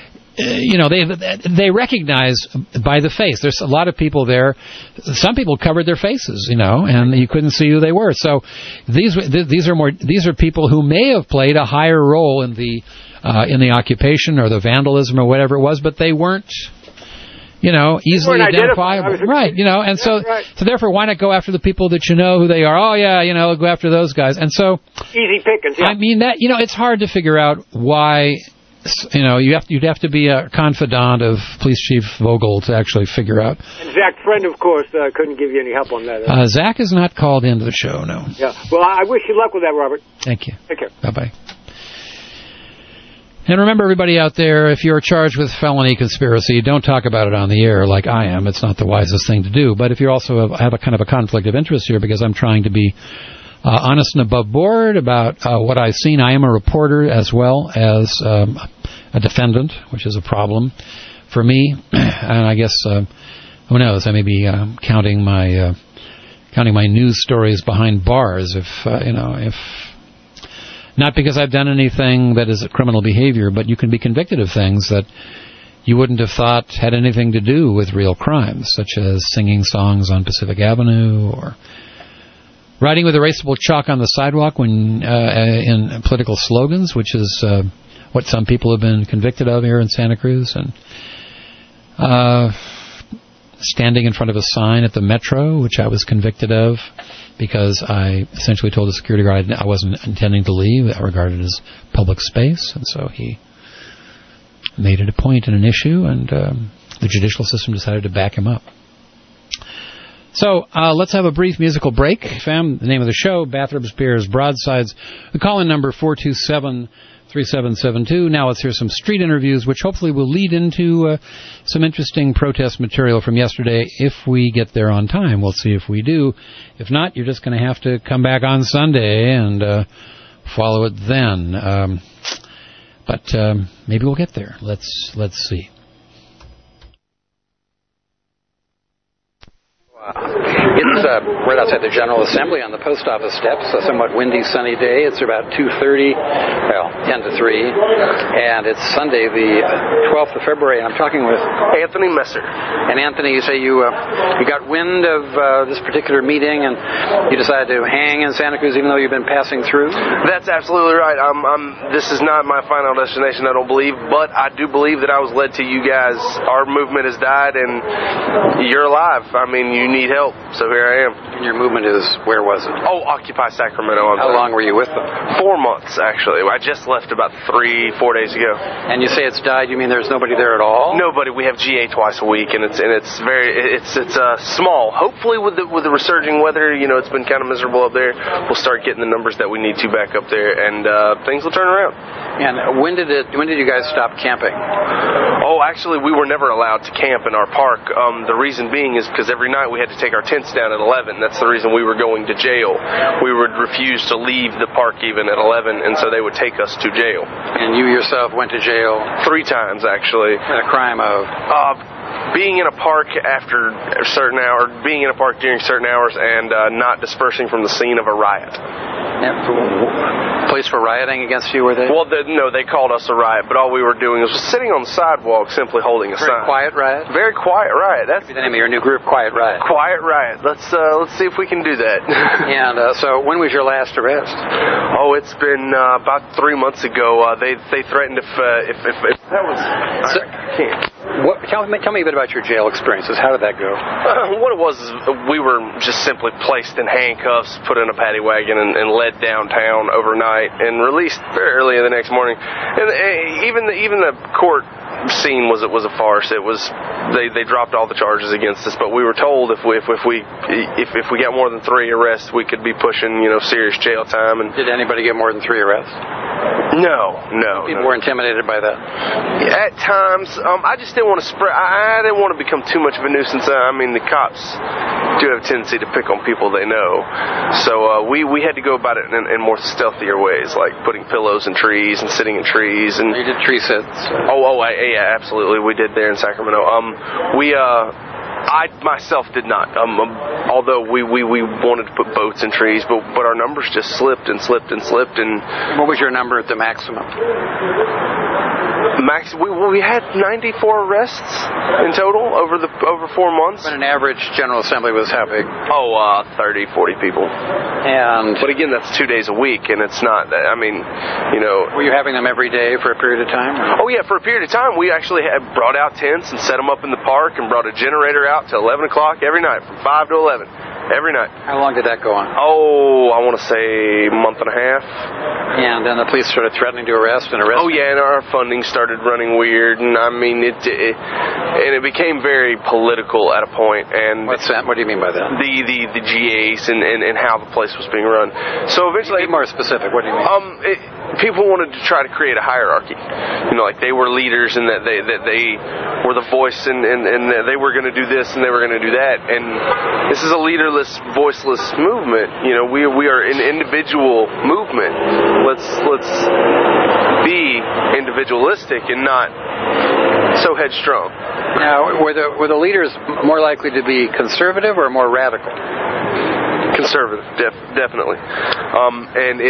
they recognize by the face. There's a lot of people there. Some people covered their faces, and you couldn't see who they were. So these are people who may have played a higher role in the occupation or the vandalism or whatever it was, but they weren't, easily identifiable. Right, and so therefore, why not go after the people that you know who they are? Oh, yeah, go after those guys. And so, easy pickings, yeah. I mean, that, it's hard to figure out why, you'd have to be a confidant of Police Chief Vogel to actually figure out. And Zach Friend, of course, couldn't give you any help on that. Zach is not called into the show, no. Yeah. Well, I wish you luck with that, Robert. Thank you. Take care. Bye-bye. And remember, everybody out there, if you're charged with felony conspiracy, don't talk about it on the air like I am. It's not the wisest thing to do. But if you also have a kind of a conflict of interest here, because I'm trying to be honest and above board about what I've seen, I am a reporter as well as a defendant, which is a problem for me. And I guess, who knows, I may be counting my news stories behind bars if not because I've done anything that is a criminal behavior, but you can be convicted of things that you wouldn't have thought had anything to do with real crimes, such as singing songs on Pacific Avenue or riding with erasable chalk on the sidewalk when in political slogans, which is what some people have been convicted of here in Santa Cruz, and standing in front of a sign at the Metro, which I was convicted of because I essentially told the security guard I wasn't intending to leave. I regarded it as public space, and so he made it a point and an issue, and the judicial system decided to back him up. So let's have a brief musical break. The name of the show, Bathrobes, Beers, Broadsides. The call-in number 427-5 3772. Now let's hear some street interviews, which hopefully will lead into some interesting protest material from yesterday if we get there on time. We'll see if we do. If not, you're just going to have to come back on Sunday and follow it then. But maybe we'll get there. Let's see. It's right outside the General Assembly on the post office steps. A somewhat windy, sunny day. It's about 2:30, well, 10 to 3, and it's Sunday, the 12th of February. I'm talking with Anthony Messer. And Anthony, you say you got wind of this particular meeting, and you decided to hang in Santa Cruz, even though you've been passing through. That's absolutely right. This is not my final destination, I don't believe, but I do believe that I was led to you guys. Our movement has died, and you're alive. I mean, you need help, so here I am. And your movement is, where was it? Oh, Occupy Sacramento. How long were you with them? 4 months, actually. I just left about 3-4 days ago. And you say it's died, you mean there's nobody there at all? Nobody. We have GA twice a week, and it's small. Hopefully with the resurging weather, it's been kind of miserable up there, we'll start getting the numbers that we need to back up there, and things will turn around. And when did you guys stop camping? Oh, actually, we were never allowed to camp in our park. The reason being is because every night we had to take our tents down at 11. That's the reason we were going to jail. We would refuse to leave the park even at 11, and so they would take us to jail. And you yourself went to jail? 3 times, actually. A crime of? Being in a park after a certain hour, being in a park during certain hours, and not dispersing from the scene of a riot. Police were rioting against you, were they? Well, no, they called us a riot, but all we were doing was sitting on the sidewalk, simply holding a sign. Very quiet riot? Very quiet riot. That's the name of your new group, Quiet Riot. Quiet Riot. Let's see if we can do that. And so, when was your last arrest? Oh, it's been about 3 months ago. They threatened if that was. I can't. Tell me a bit about your jail experiences. How did that go? What it was is we were just simply placed in handcuffs, put in a paddy wagon, and led downtown overnight, and released very early the next morning. And even the court scene was a farce. It was they dropped all the charges against us, but we were told if we got more than 3 arrests, we could be pushing serious jail time. And did anybody get more than 3 arrests? No. People were intimidated by that. At times, I just didn't want to spread. I didn't want to become too much of a nuisance. I mean, the cops do have a tendency to pick on people they know, so we had to go about it in more stealthier ways, like putting pillows in trees and sitting in trees. And you did tree sits. Yeah, absolutely, we did there in Sacramento. I myself did not. Although we wanted to put boats in trees, but our numbers just slipped. And what was your number at the maximum? We had 94 arrests in total over 4 months. But an average General Assembly was how big? 30, 40 people. But again, that's 2 days a week, and it's not. I mean, Were you having them every day for a period of time? Oh yeah, for a period of time. We actually had brought out tents and set them up in the park, and brought a generator out to 11 o'clock every night, from 5 to 11. Every night. How long did that go on? I want to say a month and a half. And then the police started threatening to arrest. Oh yeah, and our funding started running weird, and I mean it became very political at a point. And what's that? What do you mean by that? The GAs and how the place was being run. So eventually, be more specific. What do you mean? People wanted to try to create a hierarchy. Like they were leaders, and that they were the voice, and they were going to do this and they were going to do that. And this is a leaderless, voiceless movement. We are an individual movement. Let's be individualistic and not so headstrong. Now, were the leaders more likely to be conservative or more radical? Conservative, definitely. And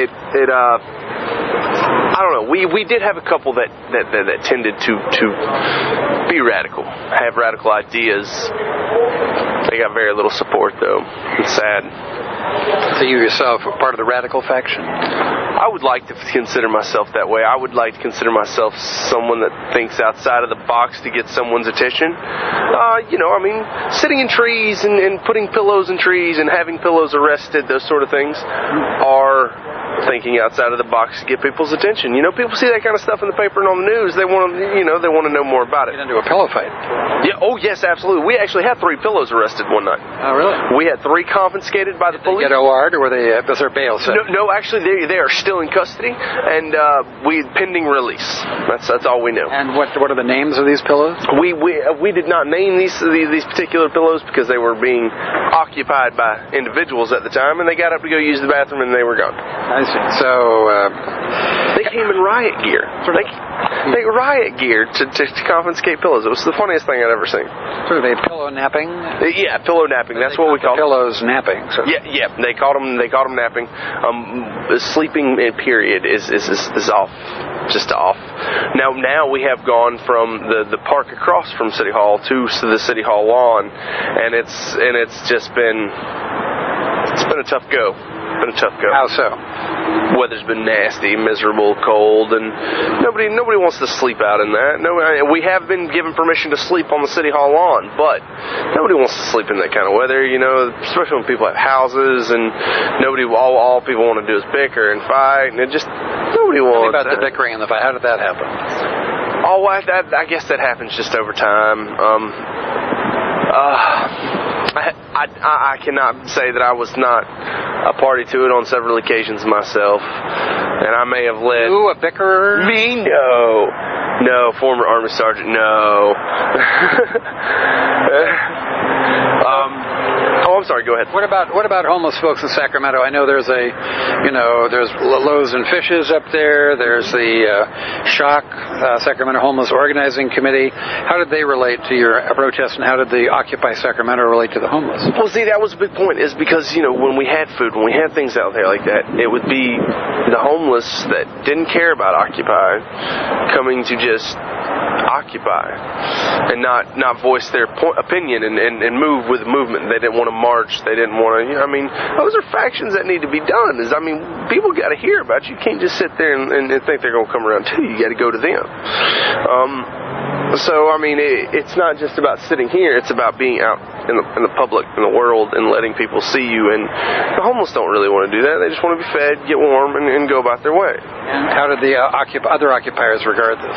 I don't know. We did have a couple that tended to be radical, have radical ideas. They got very little support, though. It's sad. So you yourself are part of the radical faction? I would like to consider myself that way. I would like to consider myself someone that thinks outside of the box to get someone's attention. Sitting in trees and putting pillows in trees and having pillows arrested, those sort of things are thinking outside of the box to get people's attention. You know, people see that kind of stuff in the paper and on the news. They want to know more about it. Get into a pillow fight. Yeah. Oh, yes, absolutely. We actually had 3 pillows arrested one night. Oh, really? We had 3 confiscated by the police. Did they get OR'd, or was there bail set? No, actually, they are still in custody, and we pending release. That's all we know. And what are the names of these pillows? We did not name these particular pillows because they were being occupied by individuals at the time, and they got up to go use the bathroom, and they were gone. I see. So they came in riot gear. They riot gear to confiscate pillows. It was the funniest thing I'd ever seen. Sort of a pillow napping. Yeah, pillow napping. That's what we call it. Pillows napping. So. Yeah. They called them napping. Sleeping period is off. Just off. Now we have gone from the park across from City Hall to the City Hall lawn, and it's just been a tough go. How so? Weather's been nasty, miserable, cold, and nobody wants to sleep out in that. We have been given permission to sleep on the City Hall lawn, but nobody wants to sleep in that kind of weather, you know, especially when people have houses and all people want to do is bicker and fight, and nobody wants that. About the bickering and the fight, how did that happen? Oh, I guess that happens just over time. I cannot say that I was not a party to it on several occasions myself, and I may have led. You a bickerer? Me? No, former Army Sergeant. No. I'm sorry. Go ahead. What about homeless folks in Sacramento? I know there's Loaves and Fishes up there. There's the Shock Sacramento Homeless Organizing Committee. How did they relate to your protest, and how did the Occupy Sacramento relate to the homeless? Well, see, that was a big point. Is because when we had food, when we had things out there like that, it would be the homeless that didn't care about Occupy coming to just occupy and not voice their opinion and move with the movement. They didn't want to march. They didn't want to. Those are factions that need to be done. People got to hear about you. You can't just sit there and think they're going to come around to you. You got to go to them. It's not just about sitting here. It's about being out in the public, in the world, and letting people see you. And the homeless don't really want to do that. They just want to be fed, get warm, and go about their way. And how did the other occupiers regard this?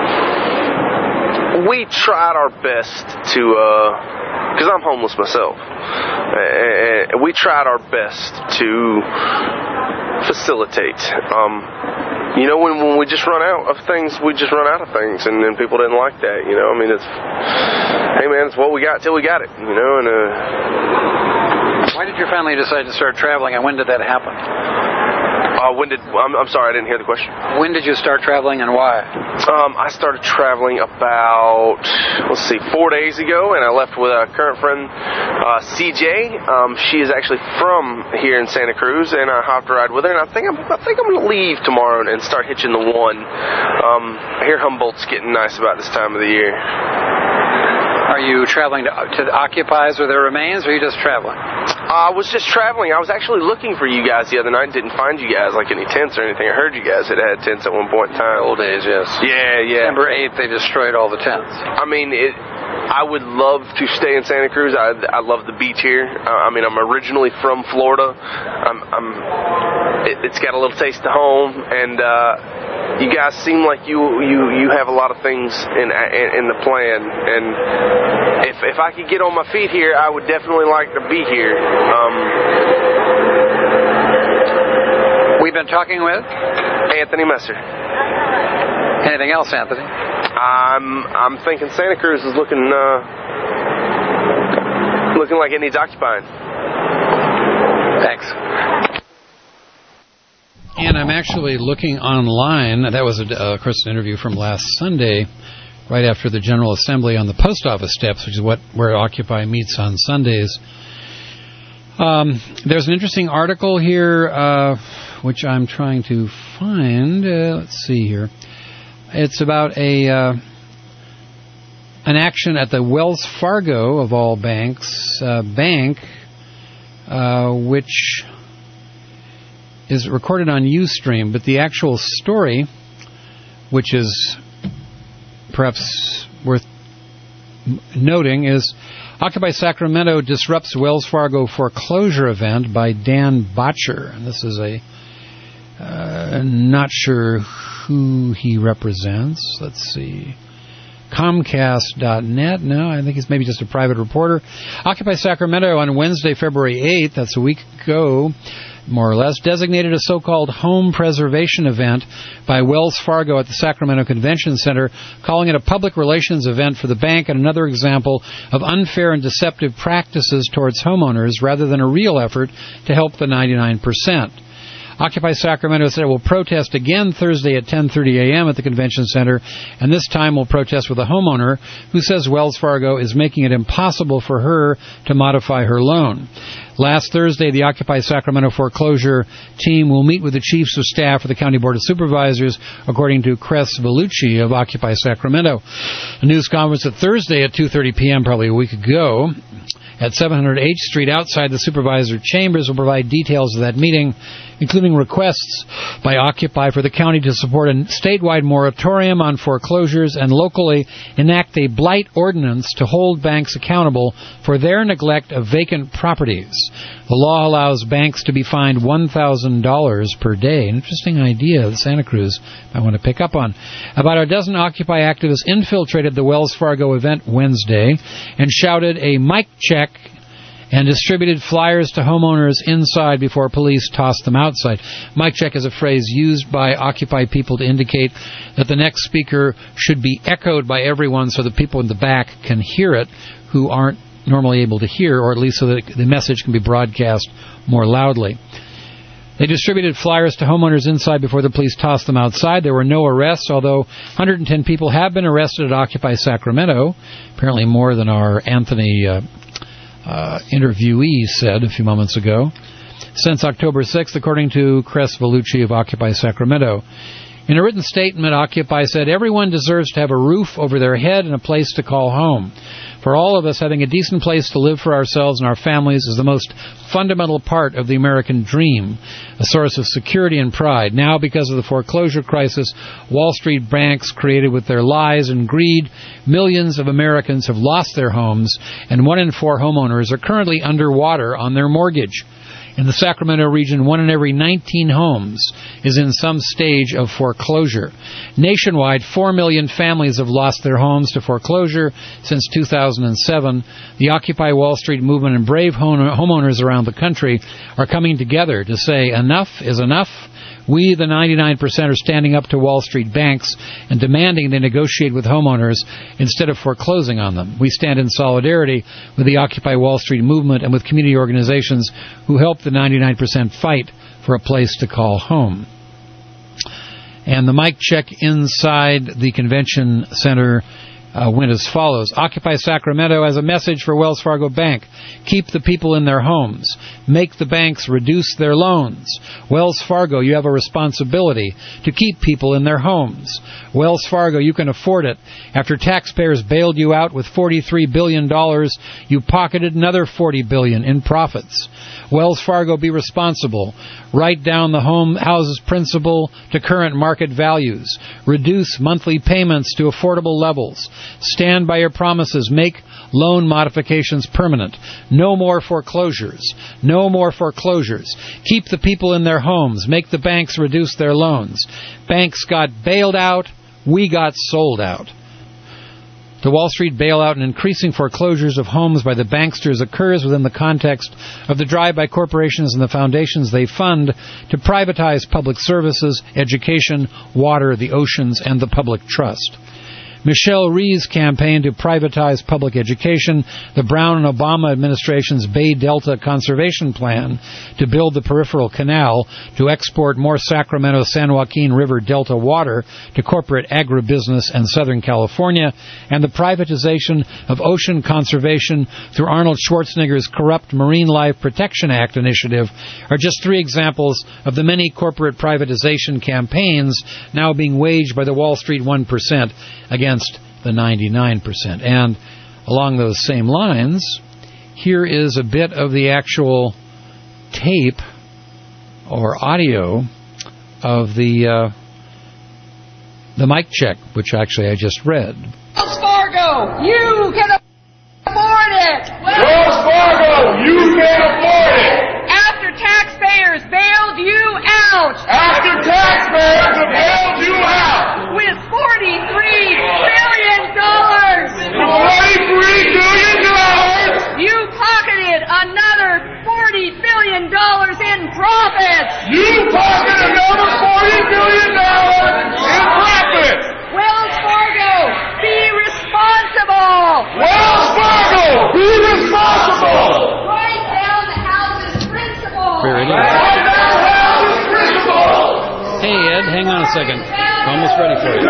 We tried our best to, because I'm homeless myself, we tried our best to facilitate. When we just run out of things, and then people didn't like that. Hey man, it's what we got till we got it. Why did your family decide to start traveling, and when did that happen? I'm sorry, I didn't hear the question. When did you start traveling, and why? I started traveling about 4 days ago, and I left with a current friend, CJ. She is actually from here in Santa Cruz, and I hopped a ride with her. And I think I'm going to leave tomorrow and start hitching the one. I hear Humboldt's getting nice about this time of the year. Are you traveling to the Occupies or their remains, or are you just traveling? I was just traveling. I was actually looking for you guys the other night and didn't find you guys, like any tents or anything. I heard you guys had tents at one point in time. Old days, yes. Yeah. December 8th, they destroyed all the tents. I would love to stay in Santa Cruz. I love the beach here. I'm originally from Florida. It's got a little taste of home, and you guys seem like you have a lot of things in the plan. And if I could get on my feet here, I would definitely like to be here. We've been talking with Anthony Messer. Anything else, Anthony? I'm thinking Santa Cruz is looking like it needs occupying. Thanks. And I'm actually looking online. That was, of course, an interview from last Sunday, right after the General Assembly on the post office steps, which is where Occupy meets on Sundays. There's an interesting article here, which I'm trying to find. Let's see here. It's about an action at the Wells Fargo, of all banks, bank, which is recorded on Ustream, but the actual story, which is perhaps worth noting, is Occupy Sacramento disrupts Wells Fargo foreclosure event by Dan Botcher. And this is a Not sure who he represents. Let's see. Comcast.net. No, I think he's maybe just a private reporter. Occupy Sacramento on Wednesday, February 8th, that's a week ago, more or less, designated a so-called home preservation event by Wells Fargo at the Sacramento Convention Center, calling it a public relations event for the bank and another example of unfair and deceptive practices towards homeowners rather than a real effort to help the 99%. Occupy Sacramento said it will protest again Thursday at 10:30 a.m. at the Convention Center, and this time will protest with a homeowner who says Wells Fargo is making it impossible for her to modify her loan. Last Thursday, the Occupy Sacramento foreclosure team will meet with the chiefs of staff of the County Board of Supervisors, according to Chris Vellucci of Occupy Sacramento. A news conference at Thursday at 2:30 p.m., probably a week ago, at 700 H Street outside the supervisor chambers will provide details of that meeting, including requests by Occupy for the county to support a statewide moratorium on foreclosures and locally enact a blight ordinance to hold banks accountable for their neglect of vacant properties. The law allows banks to be fined $1,000 per day. An interesting idea that Santa Cruz might want to pick up on. About a dozen Occupy activists infiltrated the Wells Fargo event Wednesday and shouted a mic check and distributed flyers to homeowners inside before police tossed them outside. Mic check is a phrase used by Occupy people to indicate that the next speaker should be echoed by everyone so that people in the back can hear it who aren't normally able to hear, or at least so that the message can be broadcast more loudly. They distributed flyers to homeowners inside before the police tossed them outside. There were no arrests, although 110 people have been arrested at Occupy Sacramento, apparently more than our Anthony interviewee said a few moments ago, since October 6th, according to Chris Vellucci of Occupy Sacramento. In a written statement, Occupy said, everyone deserves to have a roof over their head and a place to call home. For all of us, having a decent place to live for ourselves and our families is the most fundamental part of the American dream, a source of security and pride. Now, because of the foreclosure crisis Wall Street banks created with their lies and greed, millions of Americans have lost their homes, and 1 in 4 homeowners are currently underwater on their mortgage. In the Sacramento region, 1 in every 19 homes is in some stage of foreclosure. Nationwide, 4 million families have lost their homes to foreclosure since 2007. The Occupy Wall Street movement and brave homeowners around the country are coming together to say enough is enough. We, the 99%, are standing up to Wall Street banks and demanding they negotiate with homeowners instead of foreclosing on them. We stand in solidarity with the Occupy Wall Street movement and with community organizations who help the 99% fight for a place to call home. And the mic check inside the convention center went as follows. Occupy Sacramento has a message for Wells Fargo Bank. Keep the people in their homes. Make the banks reduce their loans. Wells Fargo, you have a responsibility to keep people in their homes. Wells Fargo, you can afford it. After taxpayers bailed you out with $43 billion, you pocketed another $40 billion in profits. Wells Fargo, be responsible. Write down the home houses principal to current market values. Reduce monthly payments to affordable levels. Stand by your promises. Make loan modifications permanent. No more foreclosures. No more foreclosures. Keep the people in their homes. Make the banks reduce their loans. Banks got bailed out. We got sold out. The Wall Street bailout and increasing foreclosures of homes by the banksters occurs within the context of the drive by corporations and the foundations they fund to privatize public services, education, water, the oceans, and the public trust. Michelle Rhee's campaign to privatize public education, the Brown and Obama administration's Bay Delta Conservation Plan to build the Peripheral Canal, to export more Sacramento-San Joaquin River Delta water to corporate agribusiness and Southern California, and the privatization of ocean conservation through Arnold Schwarzenegger's corrupt Marine Life Protection Act initiative are just 3 examples of the many corporate privatization campaigns now being waged by the Wall Street 1% against the 99%. And along those same lines, here is a bit of the actual tape or audio of the mic check, which actually I just read. Wells Fargo, you can afford it! Wells Fargo, you can afford it! After taxpayers bailed you out! out. After taxpayers have bailed you out. With $43 billion. $43 billion. You pocketed another $40 billion in profits. You pocketed another $40 billion in profits. Wells Fargo, be responsible. Wells Fargo, be responsible. Write down the House's principles. Very good. Write down the House's principles. Hey, Ed, hang on a second. I'm almost ready for you.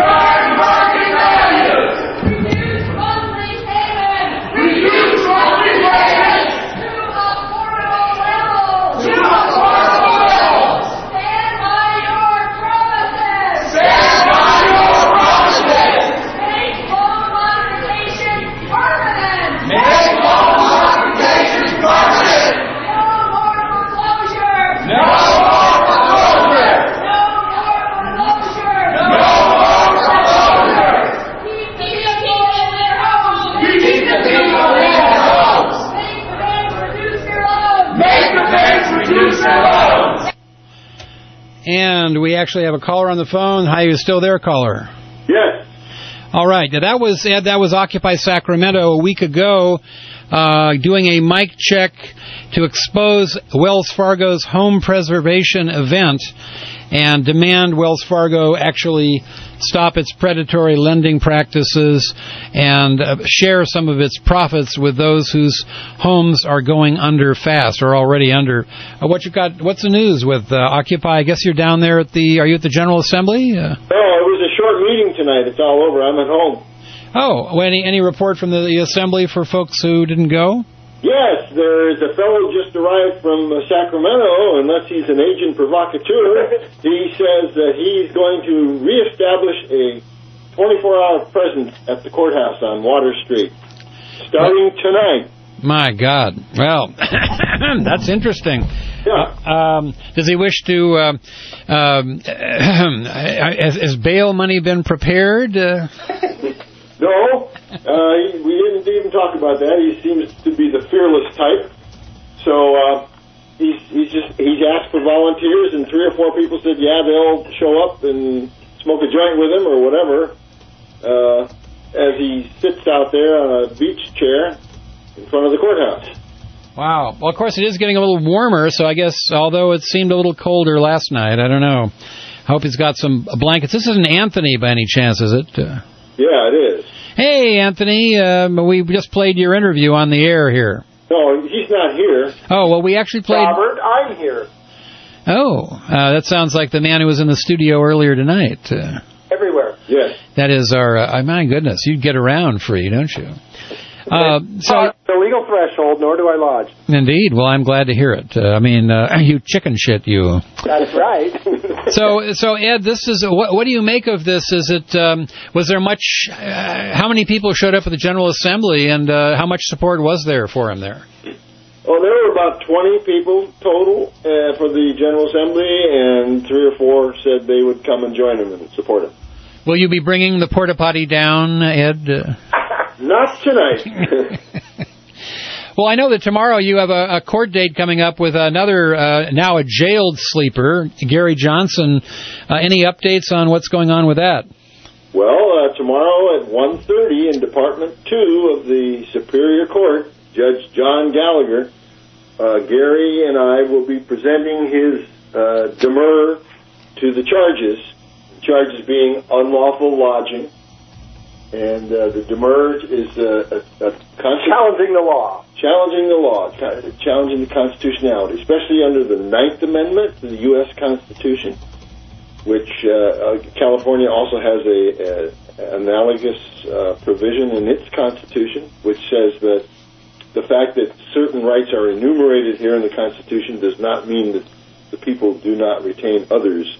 Reduce monthly payments. Reduce monthly payments. To affordable levels. To affordable levels. Stand by your promises. Stand by your promises. Make loan modification permanent. Make loan modification permanent. No more foreclosure. No more foreclosure. No more foreclosure. No more foreclosure. Keep the people in their homes. Keep the people in their homes. Make the banks reduce their loans. Make the banks reduce their loans. And we actually have a caller on the phone. Hi, you still there, caller? Yes. All right. That was Ed. That was Occupy Sacramento a week ago, doing a mic check to expose Wells Fargo's home preservation event and demand Wells Fargo actually stop its predatory lending practices and share some of its profits with those whose homes are going under fast or already under. What's the news with Occupy? I guess you're down there are you at the General Assembly? No, it was a short meeting tonight. It's all over. I'm at home. Oh, well, any report from the Assembly for folks who didn't go? Yes, there is a fellow just arrived from Sacramento, unless he's an agent provocateur. He says that he's going to reestablish a 24-hour presence at the courthouse on Water Street, starting tonight. My God. Well, that's interesting. Yeah. Does he wish to... has bail money been prepared? No, we didn't even talk about that. He seems to be the fearless type. So he's asked for volunteers, and 3 or 4 people said, yeah, they'll show up and smoke a joint with him or whatever, as he sits out there on a beach chair in front of the courthouse. Wow. Well, of course, it is getting a little warmer, so I guess, although it seemed a little colder last night, I don't know. I hope he's got some blankets. This isn't Anthony by any chance, is it? Yeah, it is. Hey, Anthony, we just played your interview on the air here. No, he's not here. Oh, well, we actually played... Robert, I'm here. Oh, that sounds like the man who was in the studio earlier tonight. Everywhere. Yes. That is our... my goodness, you get around free, don't you? The legal threshold, nor do I lodge. Indeed. Well, I'm glad to hear it. You chicken shit, you. That's right. So Ed, this is what do you make of this? Is it was there much? How many people showed up at the General Assembly, and how much support was there for him there? Well, there were about 20 people total for the General Assembly, and 3 or 4 said they would come and join him and support him. Will you be bringing the porta potty down, Ed? Not tonight. Well, I know that tomorrow you have a court date coming up with another, now a jailed sleeper, Gary Johnson. Any updates on what's going on with that? Well, tomorrow at 1:30 in Department 2 of the Superior Court, Judge John Gallagher, Gary and I will be presenting his demur to the charges being unlawful lodging. And the demur is challenging the law. Challenging the law, challenging the constitutionality, especially under the 9th Amendment to the U.S. Constitution, which California also has a analogous provision in its Constitution, which says that the fact that certain rights are enumerated here in the Constitution does not mean that the people do not retain others,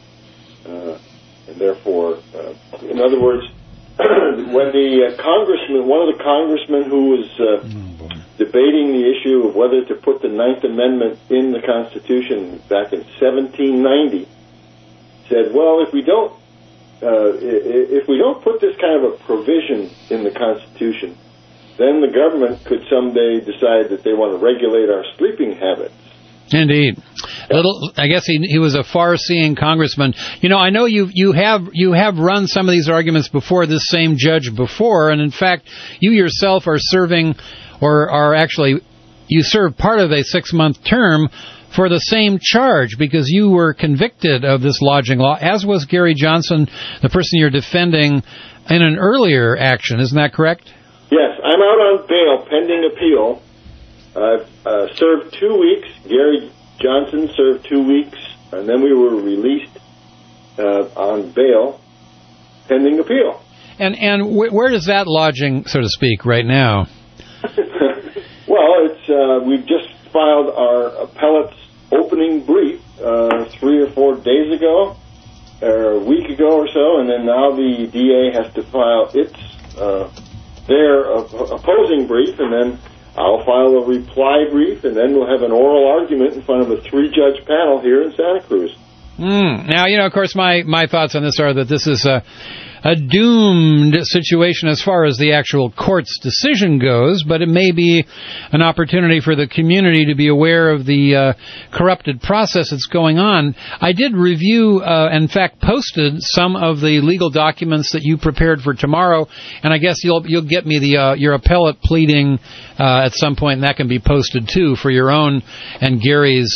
and therefore, in other words, when the one of the congressmen who was debating the issue of whether to put the 9th Amendment in the Constitution back in 1790 said, well, if we don't put this kind of a provision in the Constitution, then the government could someday decide that they want to regulate our sleeping habits. Indeed. I guess he was a far-seeing congressman. I know you have run some of these arguments before this same judge before, and in fact, you yourself are serving, or are actually, you served part of a 6-month term for the same charge because you were convicted of this lodging law, as was Gary Johnson, the person you're defending, in an earlier action. Isn't that correct? Yes, I'm out on bail pending appeal. I've served 2 weeks. Gary Johnson served 2 weeks, and then we were released on bail pending appeal. And where does that lodging, so to speak, right now? Well, it's we've just filed our appellate's opening brief 3 or 4 days ago, or a week ago or so, and then now the DA has to file their opposing brief, and then I'll file a reply brief, and then we'll have an oral argument in front of a 3-judge panel here in Santa Cruz. Now, of course, my thoughts on this are that this is a doomed situation as far as the actual court's decision goes, but it may be an opportunity for the community to be aware of the corrupted process that's going on. I did review, in fact, posted some of the legal documents that you prepared for tomorrow, and I guess you'll get me your appellate pleading at some point, and that can be posted too for your own and Gary's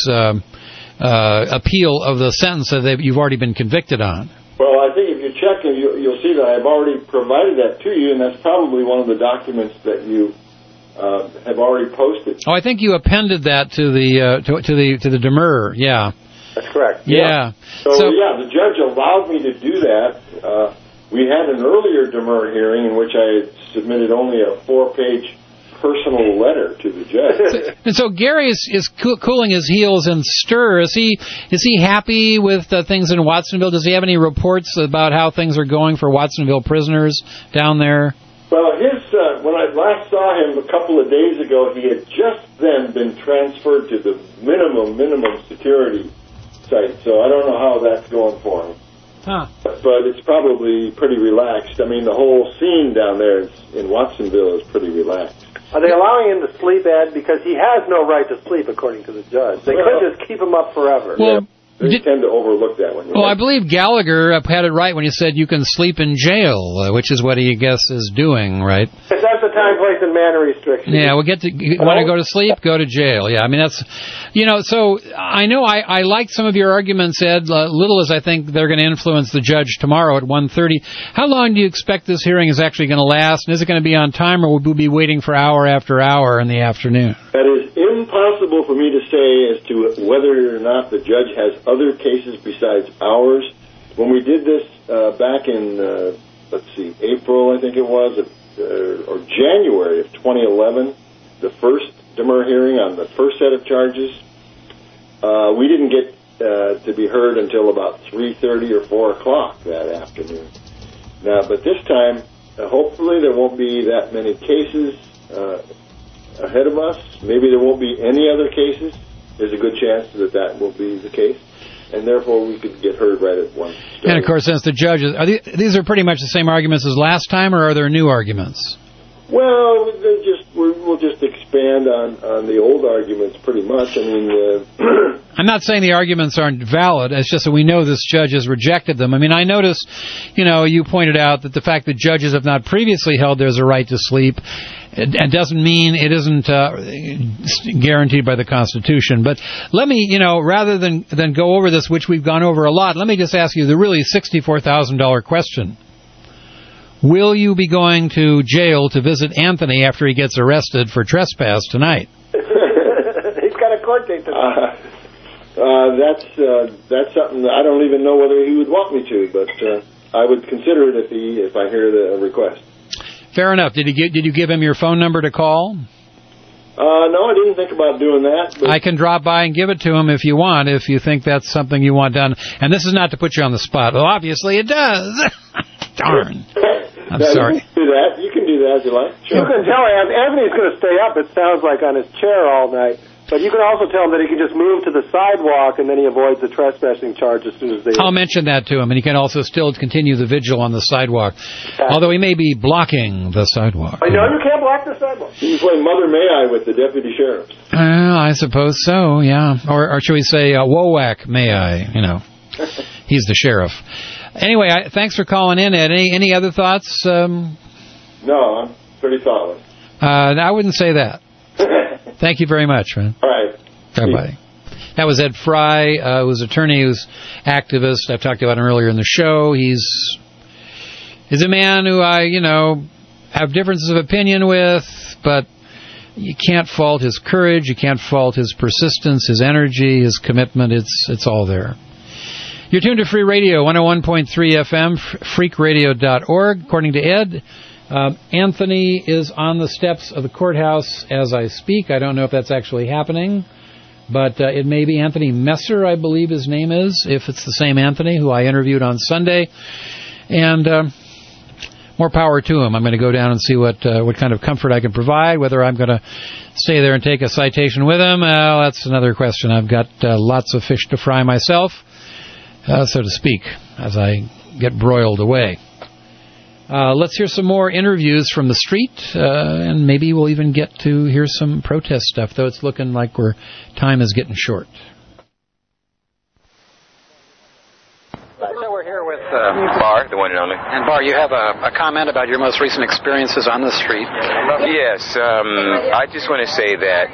appeal of the sentence that you've already been convicted on. Well, I think if you check, you'll see that I've already provided that to you, and that's probably one of the documents that you have already posted. Oh, I think you appended that to the demurrer. Yeah, that's correct. Yeah. So the judge allowed me to do that. We had an earlier demurrer hearing in which I had submitted only a 4-page personal letter to the judge. And so Gary is cooling his heels in stir. Is he happy with things in Watsonville? Does he have any reports about how things are going for Watsonville prisoners down there? Well, when I last saw him a couple of days ago, he had just then been transferred to the minimum security site. So I don't know how that's going for him. Huh. But it's probably pretty relaxed. I mean, the whole scene down there in Watsonville is pretty relaxed. Are they allowing him to sleep, Ed? Because he has no right to sleep, according to the judge. They could just keep him up forever. Well, they tend to overlook that one. Well, I believe Gallagher had it right when he said you can sleep in jail, which is what he, I guess, is doing, right? That's the time, place, and manner restriction. Yeah, want to go to sleep? Go to jail. Yeah, I mean, that's, so I know I liked some of your arguments, Ed, little as I think they're going to influence the judge tomorrow at 1:30. How long do you expect this hearing is actually going to last? And is it going to be on time, or will we be waiting for hour after hour in the afternoon? That is impossible for me to say as to whether or not the judge has other cases besides ours. When we did this back in, April, I think it was, or January of 2011, the first demurrer hearing on the first set of charges, we didn't get to be heard until about 3:30 or 4 o'clock that afternoon. Now, but this time, hopefully there won't be that many cases ahead of us. Maybe there won't be any other cases. There's a good chance that will be the case, and therefore we could get heard right at once. And of course, since the judges, these are pretty much the same arguments as last time, or are there new arguments? Well, we'll just expand on the old arguments pretty much. I mean, I'm not saying the arguments aren't valid. It's just that we know this judge has rejected them. I mean, I noticed, you pointed out that the fact that judges have not previously held there's a right to sleep, it doesn't mean it isn't guaranteed by the Constitution. But let me, rather than go over this, which we've gone over a lot, let me just ask you the really $64,000 question. Will you be going to jail to visit Anthony after he gets arrested for trespass tonight? He's got a court date tonight. That's something that I don't even know whether he would want me to, but I would consider it if I hear the request. Fair enough. Did you give him your phone number to call? No, I didn't think about doing that. But I can drop by and give it to him if you want, if you think that's something you want done. And this is not to put you on the spot. Well, obviously it does. Darn. I'm sorry. You can do that if you like. Sure. You can tell Anthony's going to stay up, it sounds like, on his chair all night. But you can also tell him that he can just move to the sidewalk, and then he avoids the trespassing charge as soon as they... I'll mention that to him, and he can also still continue the vigil on the sidewalk, although he may be blocking the sidewalk. No, you can't block the sidewalk. You can play Mother May I with the deputy sheriff. I suppose so, yeah. Or should we say, Wowak May I, you know. He's the sheriff. Anyway, thanks for calling in, Ed. Any other thoughts? No, I'm pretty solid. I wouldn't say that. Thank you very much, man. All right. Bye-bye. That was Ed Fry, who's an attorney, who's activist. I've talked about him earlier in the show. He's a man who I, have differences of opinion with, but you can't fault his courage. You can't fault his persistence, his energy, his commitment. It's all there. You're tuned to Free Radio, 101.3 FM, freakradio.org. According to Ed, Anthony is on the steps of the courthouse as I speak. I don't know if that's actually happening, but it may be Anthony Messer, I believe his name is, if it's the same Anthony who I interviewed on Sunday. And more power to him. I'm going to go down and see what kind of comfort I can provide, whether I'm going to stay there and take a citation with him. Well, that's another question. I've got lots of fish to fry myself, so to speak, as I get broiled away. Let's hear some more interviews from the street, and maybe we'll even get to hear some protest stuff, though it's looking like time is getting short. So we're here with Bar, the one and only. And Bar, you have a comment about your most recent experiences on the street. Yes, I just want to say that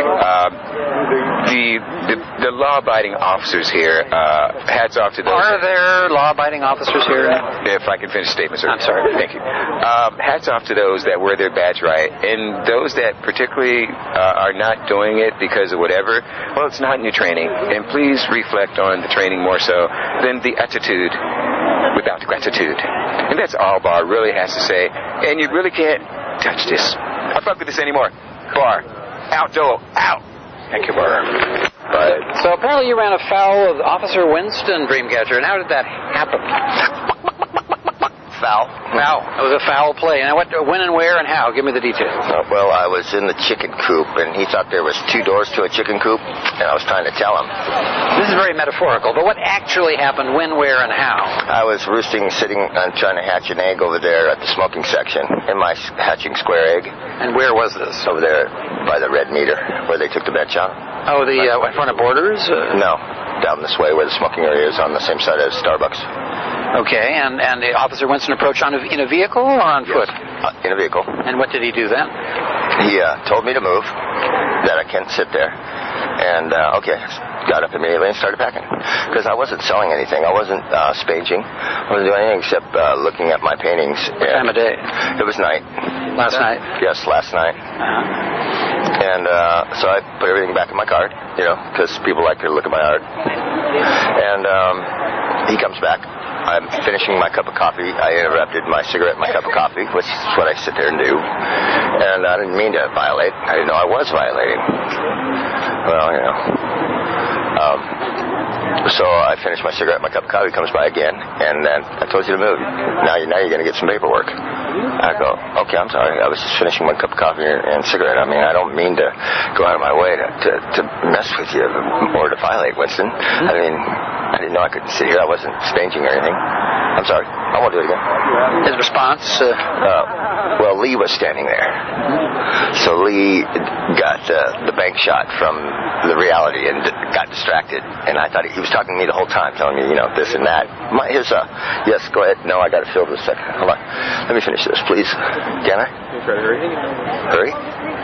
the law-abiding officers here, hats off to those. Are there law-abiding officers here? If I can finish the statement, sir. I'm sorry. Thank you. Hats off to those that wear their badge right, and those that particularly are not doing it because of whatever. Well, it's not in your training, and please reflect on the training more so than the attitude without the gratitude. And that's all Bar really has to say. And you really can't touch this. I fuck with this anymore. Bar. Out, Joel. Out. Thank you, Bar. But, so apparently you ran afoul of Officer Winston, Dreamcatcher. And how did that happen? Foul. It was a foul play. Now, when and where and how? Give me the details. Well, I was in the chicken coop, and he thought there was 2 doors to a chicken coop, and I was trying to tell him. This is very metaphorical, but what actually happened, when, where, and how? I was sitting and trying to hatch an egg over there at the smoking section, in my hatching square egg. And where was this? Over there by the red meter, where they took the bench out. Oh, in front of Borders? No, down this way where the smoking area is, on the same side as Starbucks. Okay, and Officer Winston approached in a vehicle or on foot? In a vehicle. And what did he do then? He told me to move, that I can't sit there. And, got up immediately and started packing. Because I wasn't selling anything. I wasn't staging. I wasn't doing anything except looking at my paintings. What time of day? It was night. Last night? Yes, last night. And so I put everything back in my cart, because people like to look at my art. And he comes back. I'm finishing my cup of coffee. I interrupted my cigarette and my cup of coffee, which is what I sit there and do. And I didn't mean to violate. I didn't know I was violating. Well, so I finished my cigarette, my cup of coffee, comes by again, and then I told you to move. Now you're going to get some paperwork. I go, okay, I'm sorry. I was just finishing my cup of coffee and cigarette. I mean, I don't mean to go out of my way to mess with you or to violate, Winston. I mean, I didn't know I could sit here. I wasn't staging or anything. I'm sorry. I won't do it again. His response? Well, Lee was standing there. So Lee got the bank shot from the reality and got distracted. And I thought he was talking to me the whole time, telling me, this and that. Yes, go ahead. No, I got it filled with a second. Hold on. Let me finish this, please. Can I? Hurry?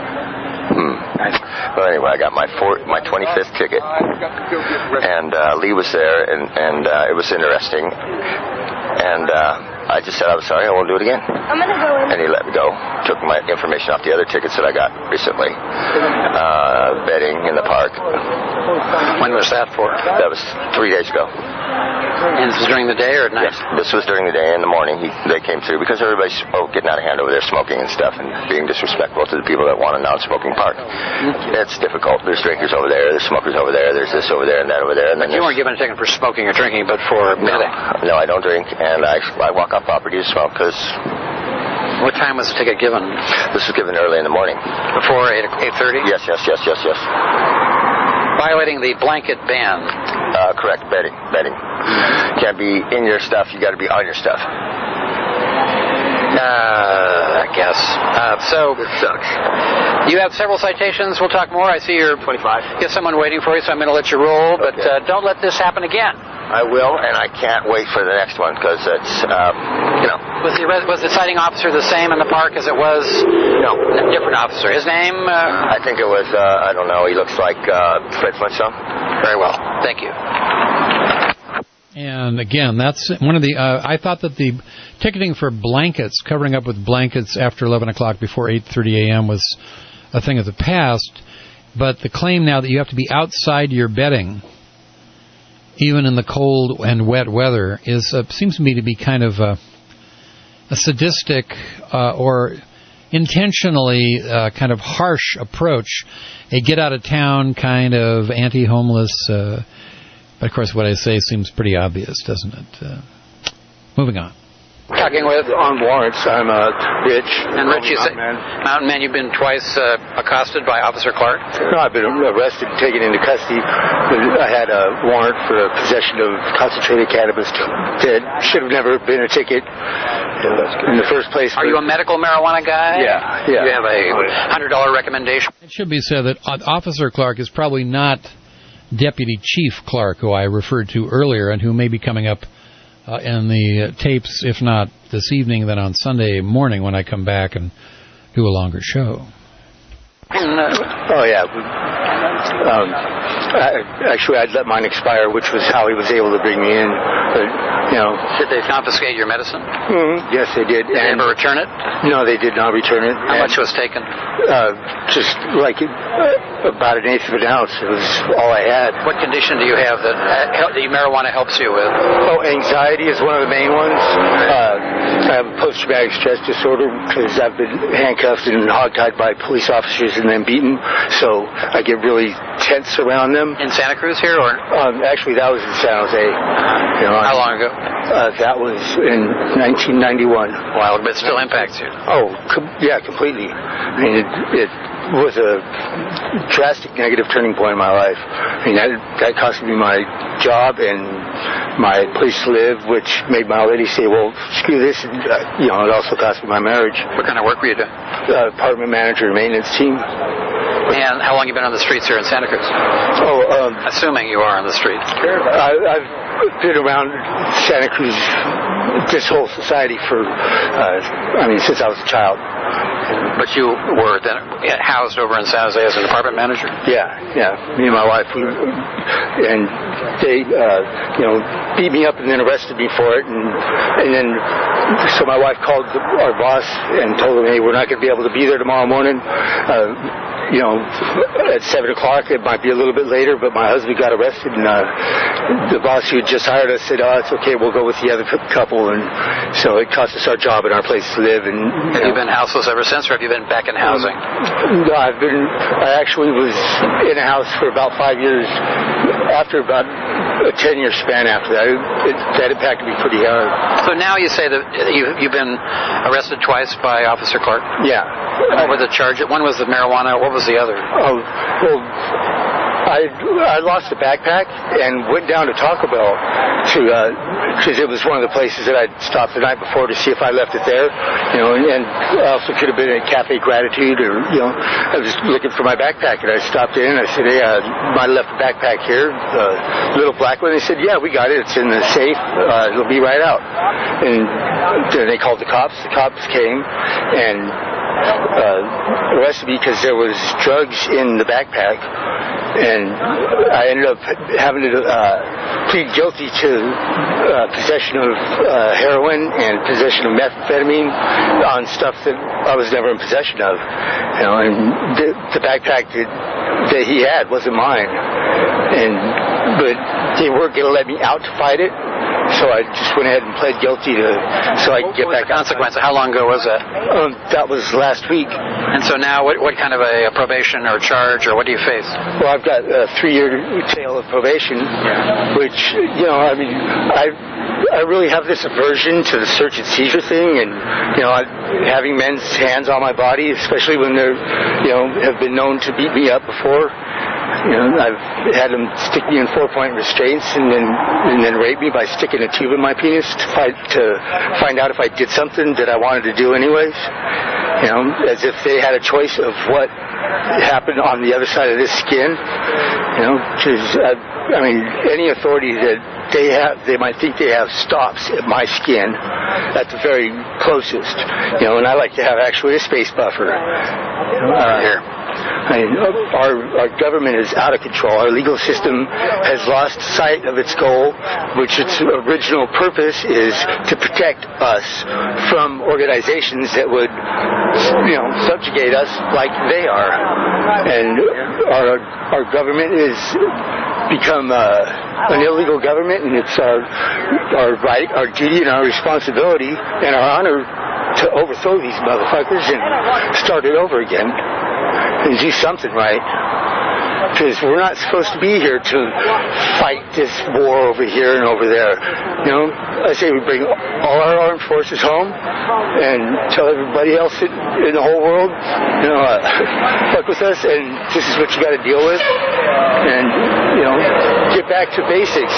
Well, anyway, I got my 25th ticket, and Lee was there, and it was interesting, and I just said, I'm sorry, I won't do it again. I'm going to go in. And he let me go, took my information off the other tickets that I got recently, bedding in the park. When was that for? That was 3 days ago. And this was during the day or at night? Yes, this was during the day. In the morning, they came through because everybody's getting out of hand over there, smoking and stuff, and being disrespectful to the people that want a non-smoking park. It's difficult. There's drinkers over there, there's smokers over there, there's this over there and that over there. And then you weren't given a ticket for smoking or drinking, but for bedding. No, I don't drink, and I walk off property to smoke because What time was the ticket given? This was given early in the morning. Before 8:30? Yes. Violating the blanket ban. Correct, bedding. Can't be in your stuff, you got to be on your stuff. I guess. So it sucks. You have several citations. We'll talk more. I see you're 25. Got someone waiting for you, so I'm going to let you roll. But don't let this happen again. I will, and I can't wait for the next one because it's, Was the citing officer the same in the park as it was? No. A different officer. His name? I think it was, I don't know, he looks like Fred Flintstone. Very well. Thank you. And again, that's one of the, I thought that the ticketing for blankets, covering up with blankets after 11 o'clock before 8:30 a.m. was a thing of the past. But the claim now that you have to be outside your bedding, even in the cold and wet weather, is seems to me to be kind of a sadistic or intentionally kind of harsh approach, a get-out-of-town kind of anti-homeless. But, of course, what I say seems pretty obvious, doesn't it? Moving on. Talking with? On warrants. I'm Rich. And Rich, Mountain Man, you've been twice accosted by Officer Clark? No, I've been arrested and taken into custody. I had a warrant for possession of concentrated cannabis that should have never been a ticket in the first place. Are you a medical marijuana guy? Yeah. You have a $100 recommendation? It should be said that Officer Clark is probably not Deputy Chief Clark, who I referred to earlier, and who may be coming up in the tapes, if not this evening, then on Sunday morning when I come back and do a longer show. Oh, yeah. Actually, I'd let mine expire, which was how he was able to bring me in. But, Did they confiscate your medicine? Mm-hmm. Yes, they did. Did they ever return it? No, they did not return it. How much was taken? Just like about an eighth of an ounce. It was all I had. What condition do you have that marijuana helps you with? Oh, anxiety is one of the main ones. I have a post-traumatic stress disorder because I've been handcuffed and hogtied by police officers and then beaten. So I get really tense around them. In Santa Cruz here, or? Actually, that was in San Jose. How long ago? That was in 1991. Wow, but it still impacts you. Oh, yeah, completely. I mean, it was a drastic negative turning point in my life. I mean, that cost me my job and my place to live, which made my lady say, well, screw this. And, it also cost me my marriage. What kind of work were you doing? Apartment manager and maintenance team. And how long have you been on the streets here in Santa Cruz? Assuming you are on the street. I've been around Santa Cruz, this whole society for, since I was a child. But you were then housed over in San Jose as an apartment manager? Yeah. Me and my wife, and they, beat me up and then arrested me for it, and then so my wife called our boss and told him, hey, we're not going to be able to be there tomorrow morning. At 7 o'clock, it might be a little bit later, but my husband got arrested, and the boss who had just hired us said, it's okay, we'll go with the other couple, and so it cost us our job and our place to live. And have you been houseless ever since, or have you been back in housing? No, I actually was in a house for about 5 years. After about a 10-year span after that, that impacted me pretty hard. So now you say that you've been arrested twice by Officer Clark? Yeah. What were the charges? One was the marijuana. What was the other? I lost a backpack and went down to Taco Bell because it was one of the places that I'd stopped the night before to see if I left it there, and I also could have been at Cafe Gratitude, or, I was looking for my backpack, and I stopped in and I said, hey, I left the backpack here, the little black one. They said, yeah, we got it. It's in the safe. It'll be right out. And then they called the cops. The cops came and arrested me because there was drugs in the backpack, and I ended up having to plead guilty to possession of heroin and possession of methamphetamine on stuff that I was never in possession of. And the backpack that he had wasn't mine, but they weren't going to let me out to fight it. So I just went ahead and pled guilty so I could get back. Consequence? How long ago was that? That was last week. And so now, what kind of a probation or charge, or what do you face? Well, I've got a 3-year tail of probation, which, I really have this aversion to the search and seizure thing, and having men's hands on my body, especially when they're have been known to beat me up before. I've had them stick me in 4-point restraints and then rape me by sticking a tube in my penis to find out if I did something that I wanted to do anyways. As if they had a choice of what happened on the other side of this skin. Any authority that they have, they might think they have stops at my skin at the very closest. And I like to have actually a space buffer here. Our government is out of control. Our legal system has lost sight of its goal, which its original purpose is to protect us from organizations that would, subjugate us like they are. And our government is become an illegal government, and it's our right, our duty, and our responsibility, and our honor to overthrow these motherfuckers and start it over again. And do something right. Because we're not supposed to be here to fight this war over here and over there. I say we bring all our armed forces home and tell everybody else in the whole world, fuck with us, and this is what you got to deal with. And, get back to basics.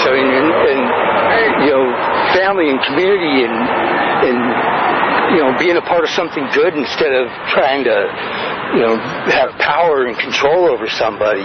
Family and community and being a part of something good instead of trying to have power and control over somebody.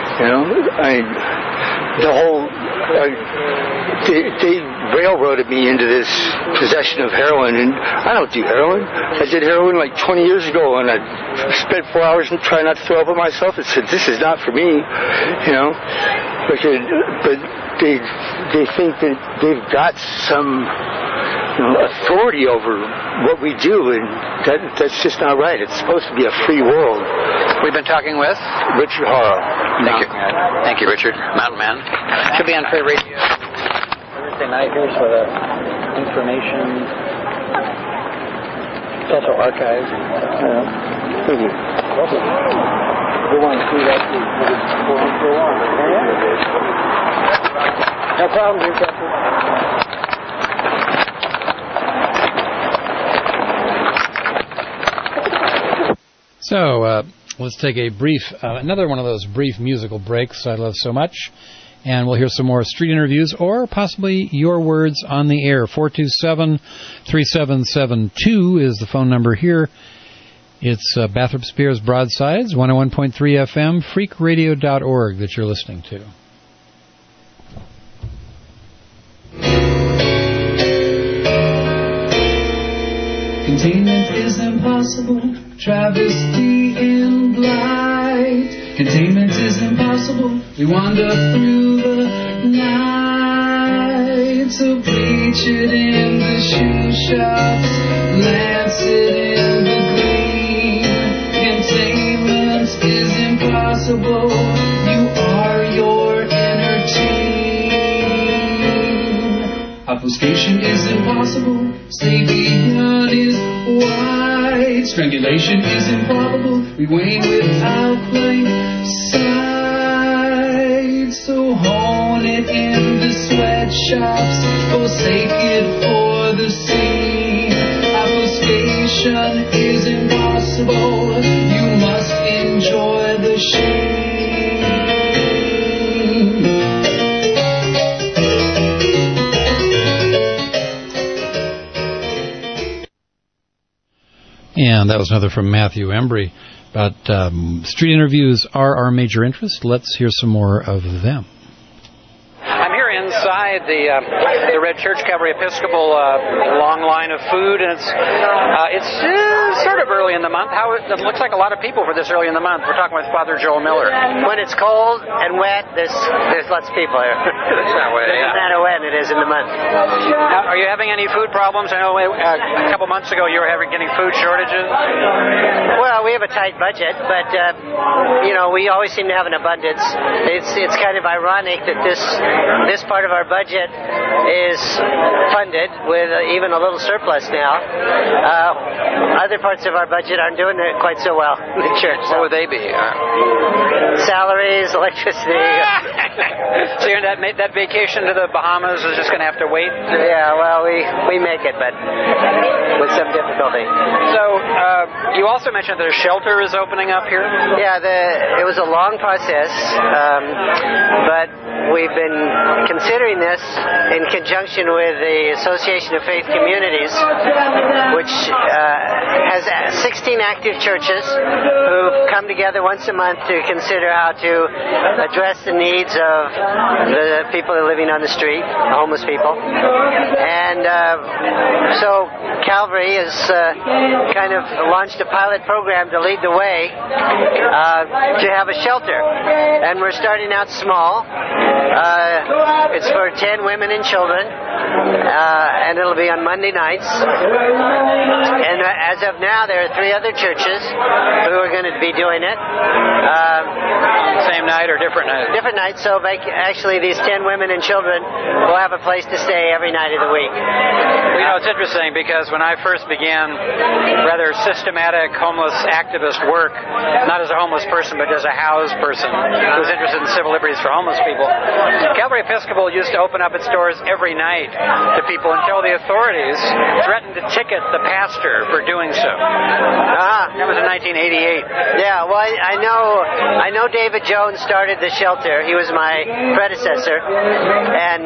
They railroaded me into this possession of heroin, and I don't do heroin. I did heroin like 20 years ago, and I spent 4 hours and tried not to throw up on myself and said, this is not for me, But they think that they've got some authority over what we do, and that's just not right. It's supposed to be a free world. We've been talking with Richard Haro. Thank you, Richard. Mountain Man. Should be on Free Radio Thursday night. Here's for the information. It's also archived. Thank you. We want to see that. No problem, here, Captain. So let's take a brief, another one of those brief musical breaks I love so much, and we'll hear some more street interviews or possibly your words on the air. 427-3772 is the phone number here. It's Bathrop Spears Broadsides, 101.3 FM, freakradio.org that you're listening to. Containment is impossible, travesty in blight. Containment is impossible, we wander through the night. So bleach it in the shoe shops, lance it in the green. Containment is impossible, you are your inner team. Obfuscation is impossible, Slavion is white. Strangulation is improbable, we wane without plain sight. So hone it in the sweatshops, forsake it for the scene. Obfuscation is impossible, you must enjoy the shame. And that was another from Matthew Embry. But street interviews are our major interest. Let's hear some more of them. I'm here inside the Red Church Calvary Episcopal long line of food, and it's sort of early in the month. It looks like a lot of people for this early in the month. We're talking with Father Joel Miller. When it's cold and wet, there's lots of people here. It's that way, yeah. Doesn't matter when it is in the month. Now, are you having any food problems? I know a couple months ago you were getting food shortages. Well, we have a tight budget, but we always seem to have an abundance. It's kind of ironic that this part of our budget is funded with even a little surplus now. Other parts of our budget aren't doing it quite so well in the church. What would they be? Salaries, electricity. So you're that vacation to the Bahamas is just going to have to wait? Yeah, well, we make it, but with some difficulty. So you also mentioned that a shelter is opening up here? Yeah, it was a long process, but we've been considering this in conjunction with the Association of Faith Communities, which has 16 active churches who come together once a month to consider how to address the needs of the people that are living on the street, homeless people. And so Calvary has kind of launched a pilot program to lead the way to have a shelter. And we're starting out small. It's for 10 women and children, and it'll be on Monday nights. And as of now, there are 3 other churches who are going to be doing it. Same night or different night? Different nights. So actually, these 10 women and children will have a place to stay every night of the week. Well, you know, it's interesting because when I first began rather systematic homeless activist work, not as a homeless person, but as a housed person who was interested in civil liberties for homeless people, Calvary Episcopal used to open up its doors every night to people until the authorities threatened to ticket the pastor for doing so. That was in 1988. Yeah, well, I know David Jones started the shelter. He was my predecessor, and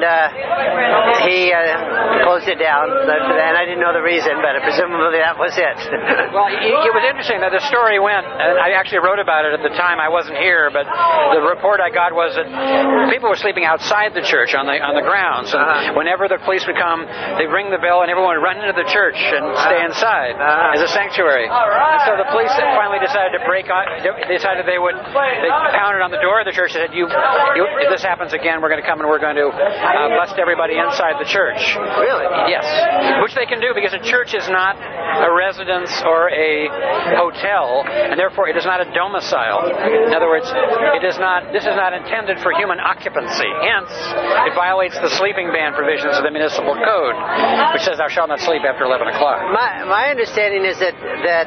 he closed it down. And I didn't know the reason, but presumably that was it. Well, it was interesting that the story went, and I actually wrote about it at the time. I wasn't here, but the report I got was that people were sleeping outside the church on the grounds, and whenever the police would come, they'd ring the bell, and everyone would run into the church and stay inside as a sanctuary. And so the police finally decided to break on. They decided they pounded on the door of the church and said, if this happens again, we're going to come and we're going to bust everybody inside the church. Really? Yes. Which they can do because a church is not a residence or a hotel, and therefore it is not a domicile. In other words, this is not intended for human occupancy. Hence, it violates the sleeping ban provisions of the municipal code, which says thou shalt not sleep after 11 o'clock. My understanding is that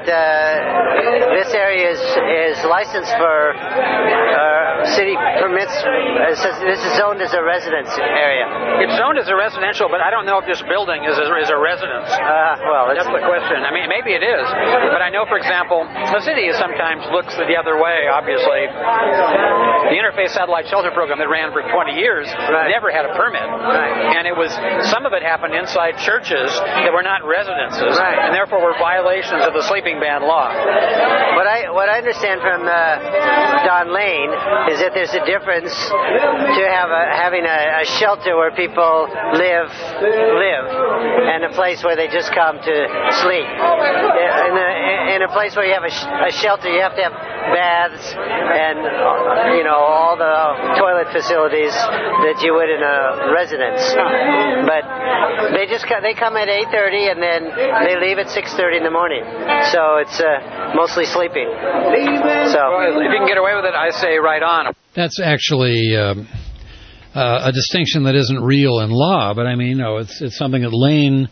this area is licensed for city permits. This is zoned as a residence area. It's zoned as a residential, but I don't know if this building is a residence. Well, that's the question. I mean, maybe it is, but I know, for example, the city sometimes looks the other way. Obviously, the Interfaith Satellite Shelter Program that ran for 20 years never had a permit, and some of it happened inside churches that were not residences, and therefore were violations of the sleeping ban law. What I understand from Don Lane is that there's a difference to having a shelter where people live, and a place where they just come to sleep. In a place where you have a shelter, you have to have baths and all the toilet facilities that you would in a residence. But they come at 8:30 and then they leave at 6:30 in the morning. So it's mostly sleeping. So if you can get away with it, I say right on. That's actually a distinction that isn't real in law, but I mean, it's something that Lane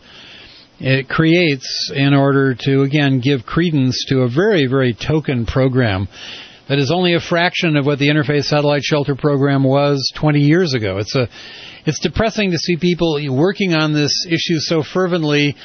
creates in order to, again, give credence to a very, very token program that is only a fraction of what the Interfaith Satellite Shelter Program was 20 years ago. It's depressing to see people working on this issue so fervently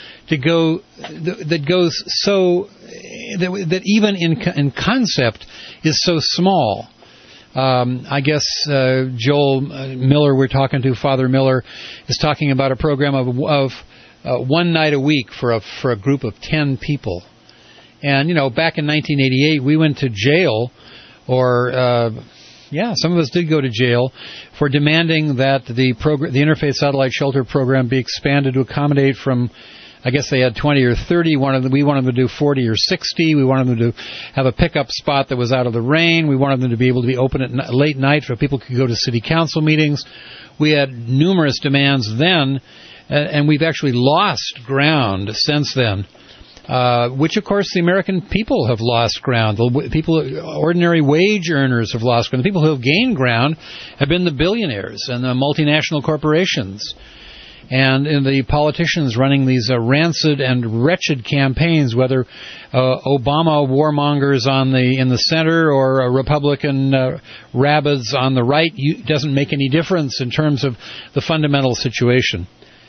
that even in concept is so small. I guess Joel Miller, we're talking to, Father Miller, is talking about a program of one night a week for a group of 10 people. And, back in 1988, we went to jail, some of us did go to jail for demanding that the Interfaith Satellite Shelter Program be expanded to accommodate from, I guess they had 20 or 30. We wanted them to do 40 or 60. We wanted them to have a pickup spot that was out of the rain. We wanted them to be able to be open at late night so people could go to city council meetings. We had numerous demands then, and we've actually lost ground since then, which, of course, the American people have lost ground. The ordinary wage earners have lost ground. The people who have gained ground have been the billionaires and the multinational corporations. and in the politicians running these rancid and wretched campaigns, whether Obama warmongers in the center or Republican rabbits on the right, doesn't make any difference in terms of the fundamental situation.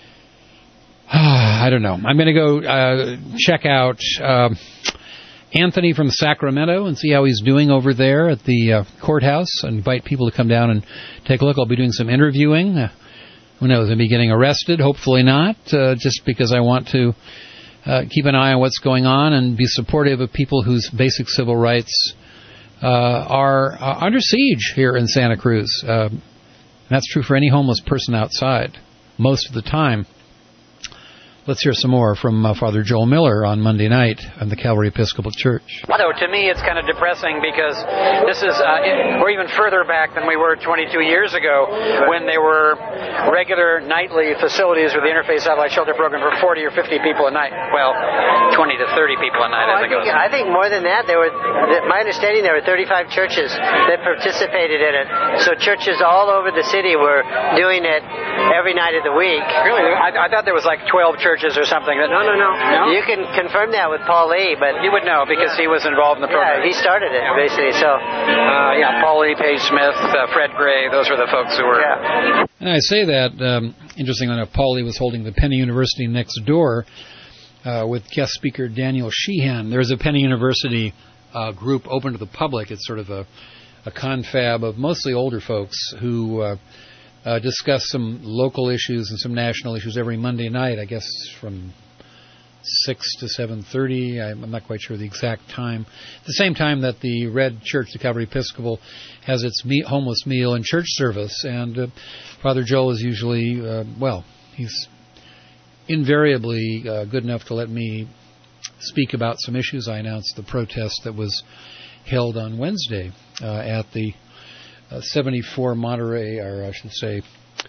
I don't know. I'm going to go check out Anthony from Sacramento and see how he's doing over there at the courthouse. And invite people to come down and take a look. I'll be doing some interviewing. Who knows? I'll be getting arrested. Hopefully not. Just because I want to keep an eye on what's going on and be supportive of people whose basic civil rights are under siege here in Santa Cruz. And that's true for any homeless person outside most of the time. Let's hear some more from Father Joel Miller on Monday night on the Calvary Episcopal Church. So to me, it's kind of depressing because this is, we're even further back than we were 22 years ago when there were regular nightly facilities with the Interfaith Satellite Shelter Program for 40 or 50 people a night. Well, 20 to 30 people a night, I think more than that. My understanding, there were 35 churches that participated in it. So churches all over the city were doing it every night of the week. Really? I thought there was like 12 churches or something. No. You can confirm that with Paul Lee, but you would know because he was involved in the program. Yeah, he started it basically. So, Paul Lee, Paige Smith, Fred Gray, those were the folks who were. Yeah. And I say that interestingly enough, Paul Lee was holding the Penny University next door with guest speaker Daniel Sheehan. There's a Penny University group open to the public. It's sort of a confab of mostly older folks who discuss some local issues and some national issues every Monday night, I guess from 6 to 7:30. I'm not quite sure the exact time. At the same time that the Red Church, the Calvary Episcopal, has its homeless meal and church service. And Father Joel is usually, he's invariably good enough to let me speak about some issues. I announced the protest that was held on Wednesday at the 74 Monterey, or I should say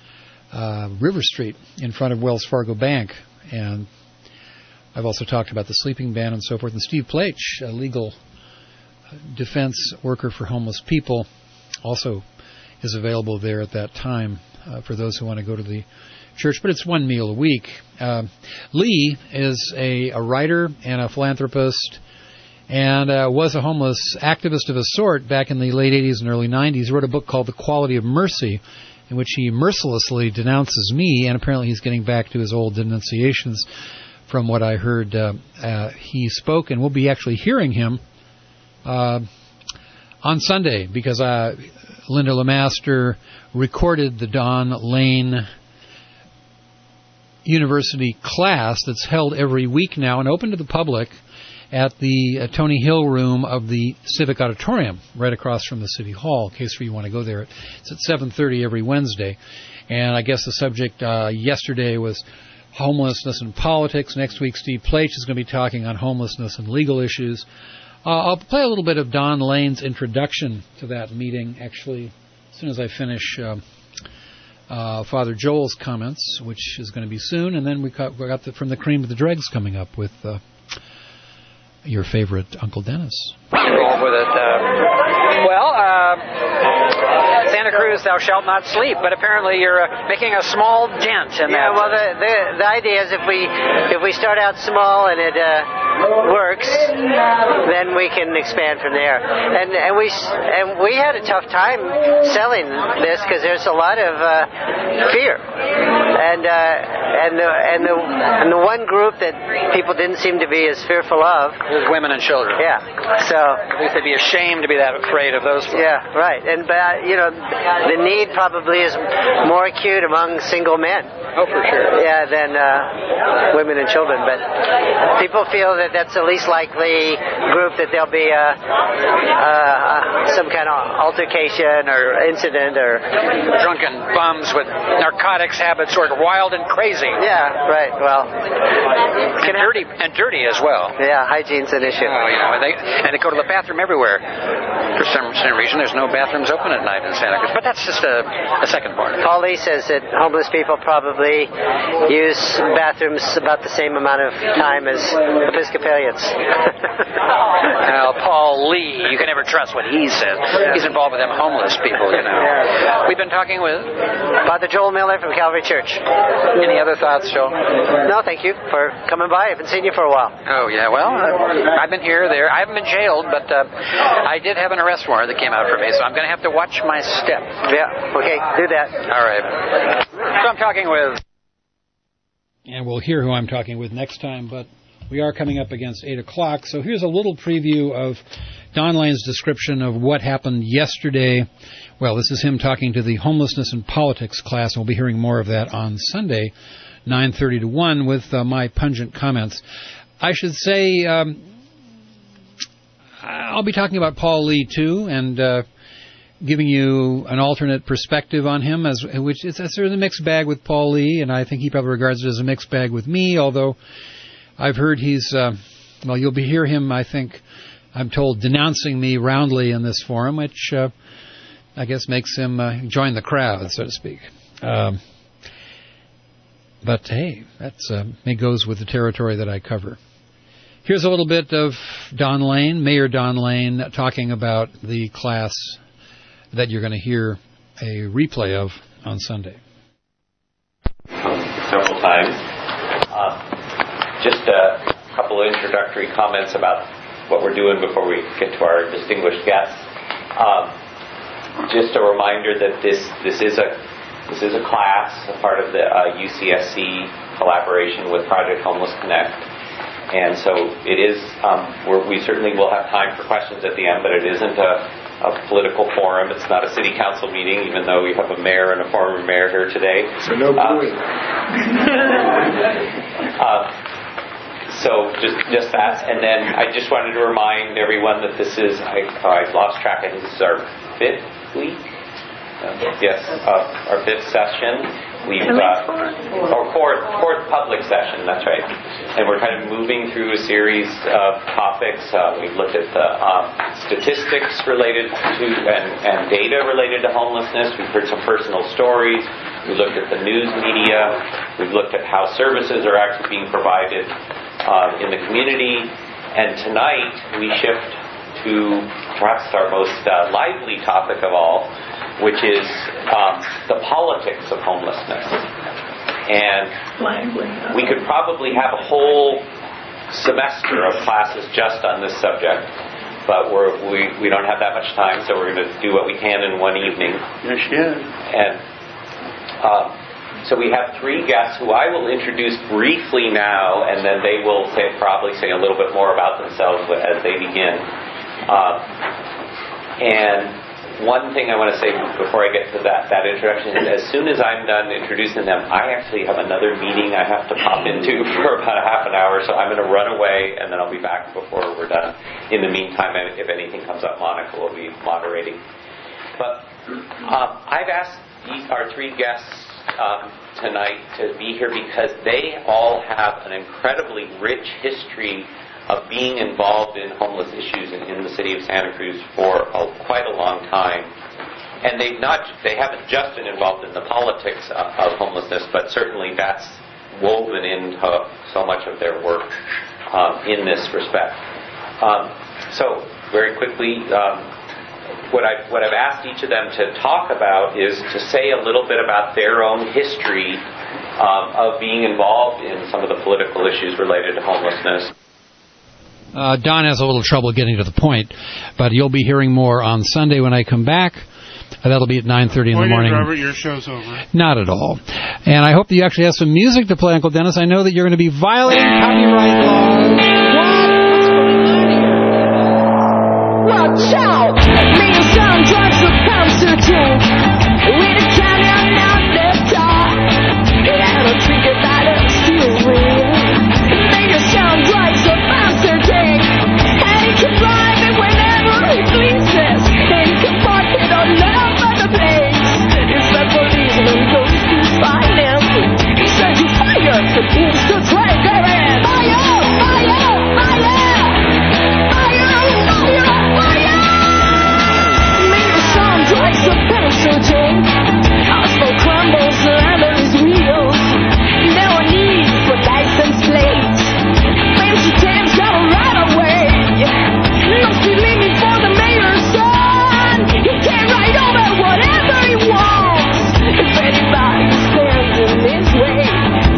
River Street, in front of Wells Fargo Bank. And I've also talked about the sleeping ban and so forth. And Steve Plach, a legal defense worker for homeless people, also is available there at that time for those who want to go to the church. But it's one meal a week. Lee is a writer and a philanthropist, and was a homeless activist of a sort back in the late 80s and early 90s. He wrote a book called The Quality of Mercy, in which he mercilessly denounces me, and apparently he's getting back to his old denunciations from what I heard he spoke, and we'll be actually hearing him on Sunday, because Linda LeMaster recorded the Don Lane University class that's held every week now and open to the public at the Tony Hill room of the Civic Auditorium, right across from the City Hall, in case you want to go there. It's at 7:30 every Wednesday. And I guess the subject yesterday was homelessness and politics. Next week, Steve Plach is going to be talking on homelessness and legal issues. I'll play a little bit of Don Lane's introduction to that meeting, actually, as soon as I finish Father Joel's comments, which is going to be soon. And then we got From the Cream to the Dregs coming up with your favorite Uncle Dennis. Roll with it. Santa Cruz, thou shalt not sleep, but apparently you're making a small dent in that. Yeah, well, the idea is if we start out small and it works, then we can expand from there. And we had a tough time selling this because there's a lot of fear, and the one group that people didn't seem to be as fearful of was women and children. Yeah, so at least they'd be ashamed to be that afraid of those folks. Yeah, right. And the need probably is more acute among single men. Oh, for sure. Yeah, than women and children. But people feel that that's the least likely group that there'll be some kind of altercation or incident or drunken bums with narcotics habits or wild and crazy. Yeah, right. Well, dirty as well. Yeah, hygiene's an issue. And they go to the bathroom everywhere. For some reason, there's no bathrooms open at night in Santa Cruz. But that's just a second part. Paul Lee says that homeless people probably use bathrooms about the same amount of time as Episcopalians. Now, Paul Lee, you can never trust what he says. Yeah. He's involved with them homeless people, Yeah. We've been talking with Father Joel Miller from Calvary Church. Any other thoughts, Joe? No, thank you for coming by. I haven't seen you for a while. Oh, yeah, well, I've been here, there. I haven't been jailed, but I did have an arrest warrant that came out for me, so I'm going to have to watch my step. Yeah, okay, do that. All right. So I'm talking with... And we'll hear who I'm talking with next time, but we are coming up against 8 o'clock, so here's a little preview of Don Lane's description of what happened yesterday. Well, this is him talking to the Homelessness and Politics class, and we'll be hearing more of that on Sunday, 9:30 to 1, with my pungent comments. I should say I'll be talking about Paul Lee, too, and giving you an alternate perspective on him, which is sort of a mixed bag with Paul Lee, and I think he probably regards it as a mixed bag with me, although I've heard he's, you'll hear him, I think, I'm told, denouncing me roundly in this forum, which I guess makes him join the crowd, so to speak. But, hey, it goes with the territory that I cover. Here's a little bit of Don Lane, Mayor Don Lane, talking about the class that you're going to hear a replay of on Sunday. Several times. Just a couple of introductory comments about what we're doing before we get to our distinguished guests. Just a reminder that this is a class, a part of the UCSC collaboration with Project Homeless Connect. And so it is, we certainly will have time for questions at the end, but it isn't a political forum. It's not a city council meeting, even though we have a mayor and a former mayor here today. So no booing. So just that. And then I just wanted to remind everyone that this is, I've lost track, I think this is our 5th week? Yes, our 5th session. We've fourth public session, that's right. And we're kind of moving through a series of topics. We've looked at the statistics related to and data related to homelessness. We've heard some personal stories. We looked at the news media. We've looked at how services are actually being provided in the community. And tonight we shift to perhaps our most lively topic of all, which is the politics of homelessness. And we could probably have a whole semester of classes just on this subject, but we don't have that much time, so we're going to do what we can in one evening. Yes, yes. And so we have 3 guests who I will introduce briefly now, and then they will probably say a little bit more about themselves as they begin. And one thing I want to say before I get to that introduction is as soon as I'm done introducing them, I actually have another meeting I have to pop into for about a half an hour, so I'm going to run away and then I'll be back before we're done. In the meantime, if anything comes up, Monica will be moderating. But I've asked our 3 guests tonight to be here because they all have an incredibly rich history of being involved in homeless issues in the city of Santa Cruz for quite a long time. And they haven't just been involved in the politics of homelessness, but certainly that's woven into so much of their work in this respect. So very quickly, what I've asked each of them to talk about is to say a little bit about their own history of being involved in some of the political issues related to homelessness. Don has a little trouble getting to the point, but you'll be hearing more on Sunday when I come back. That'll be at 9:30 in the morning. Robert, your show's over. Not at all. And I hope that you actually have some music to play, Uncle Dennis. I know that you're going to be violating copyright laws.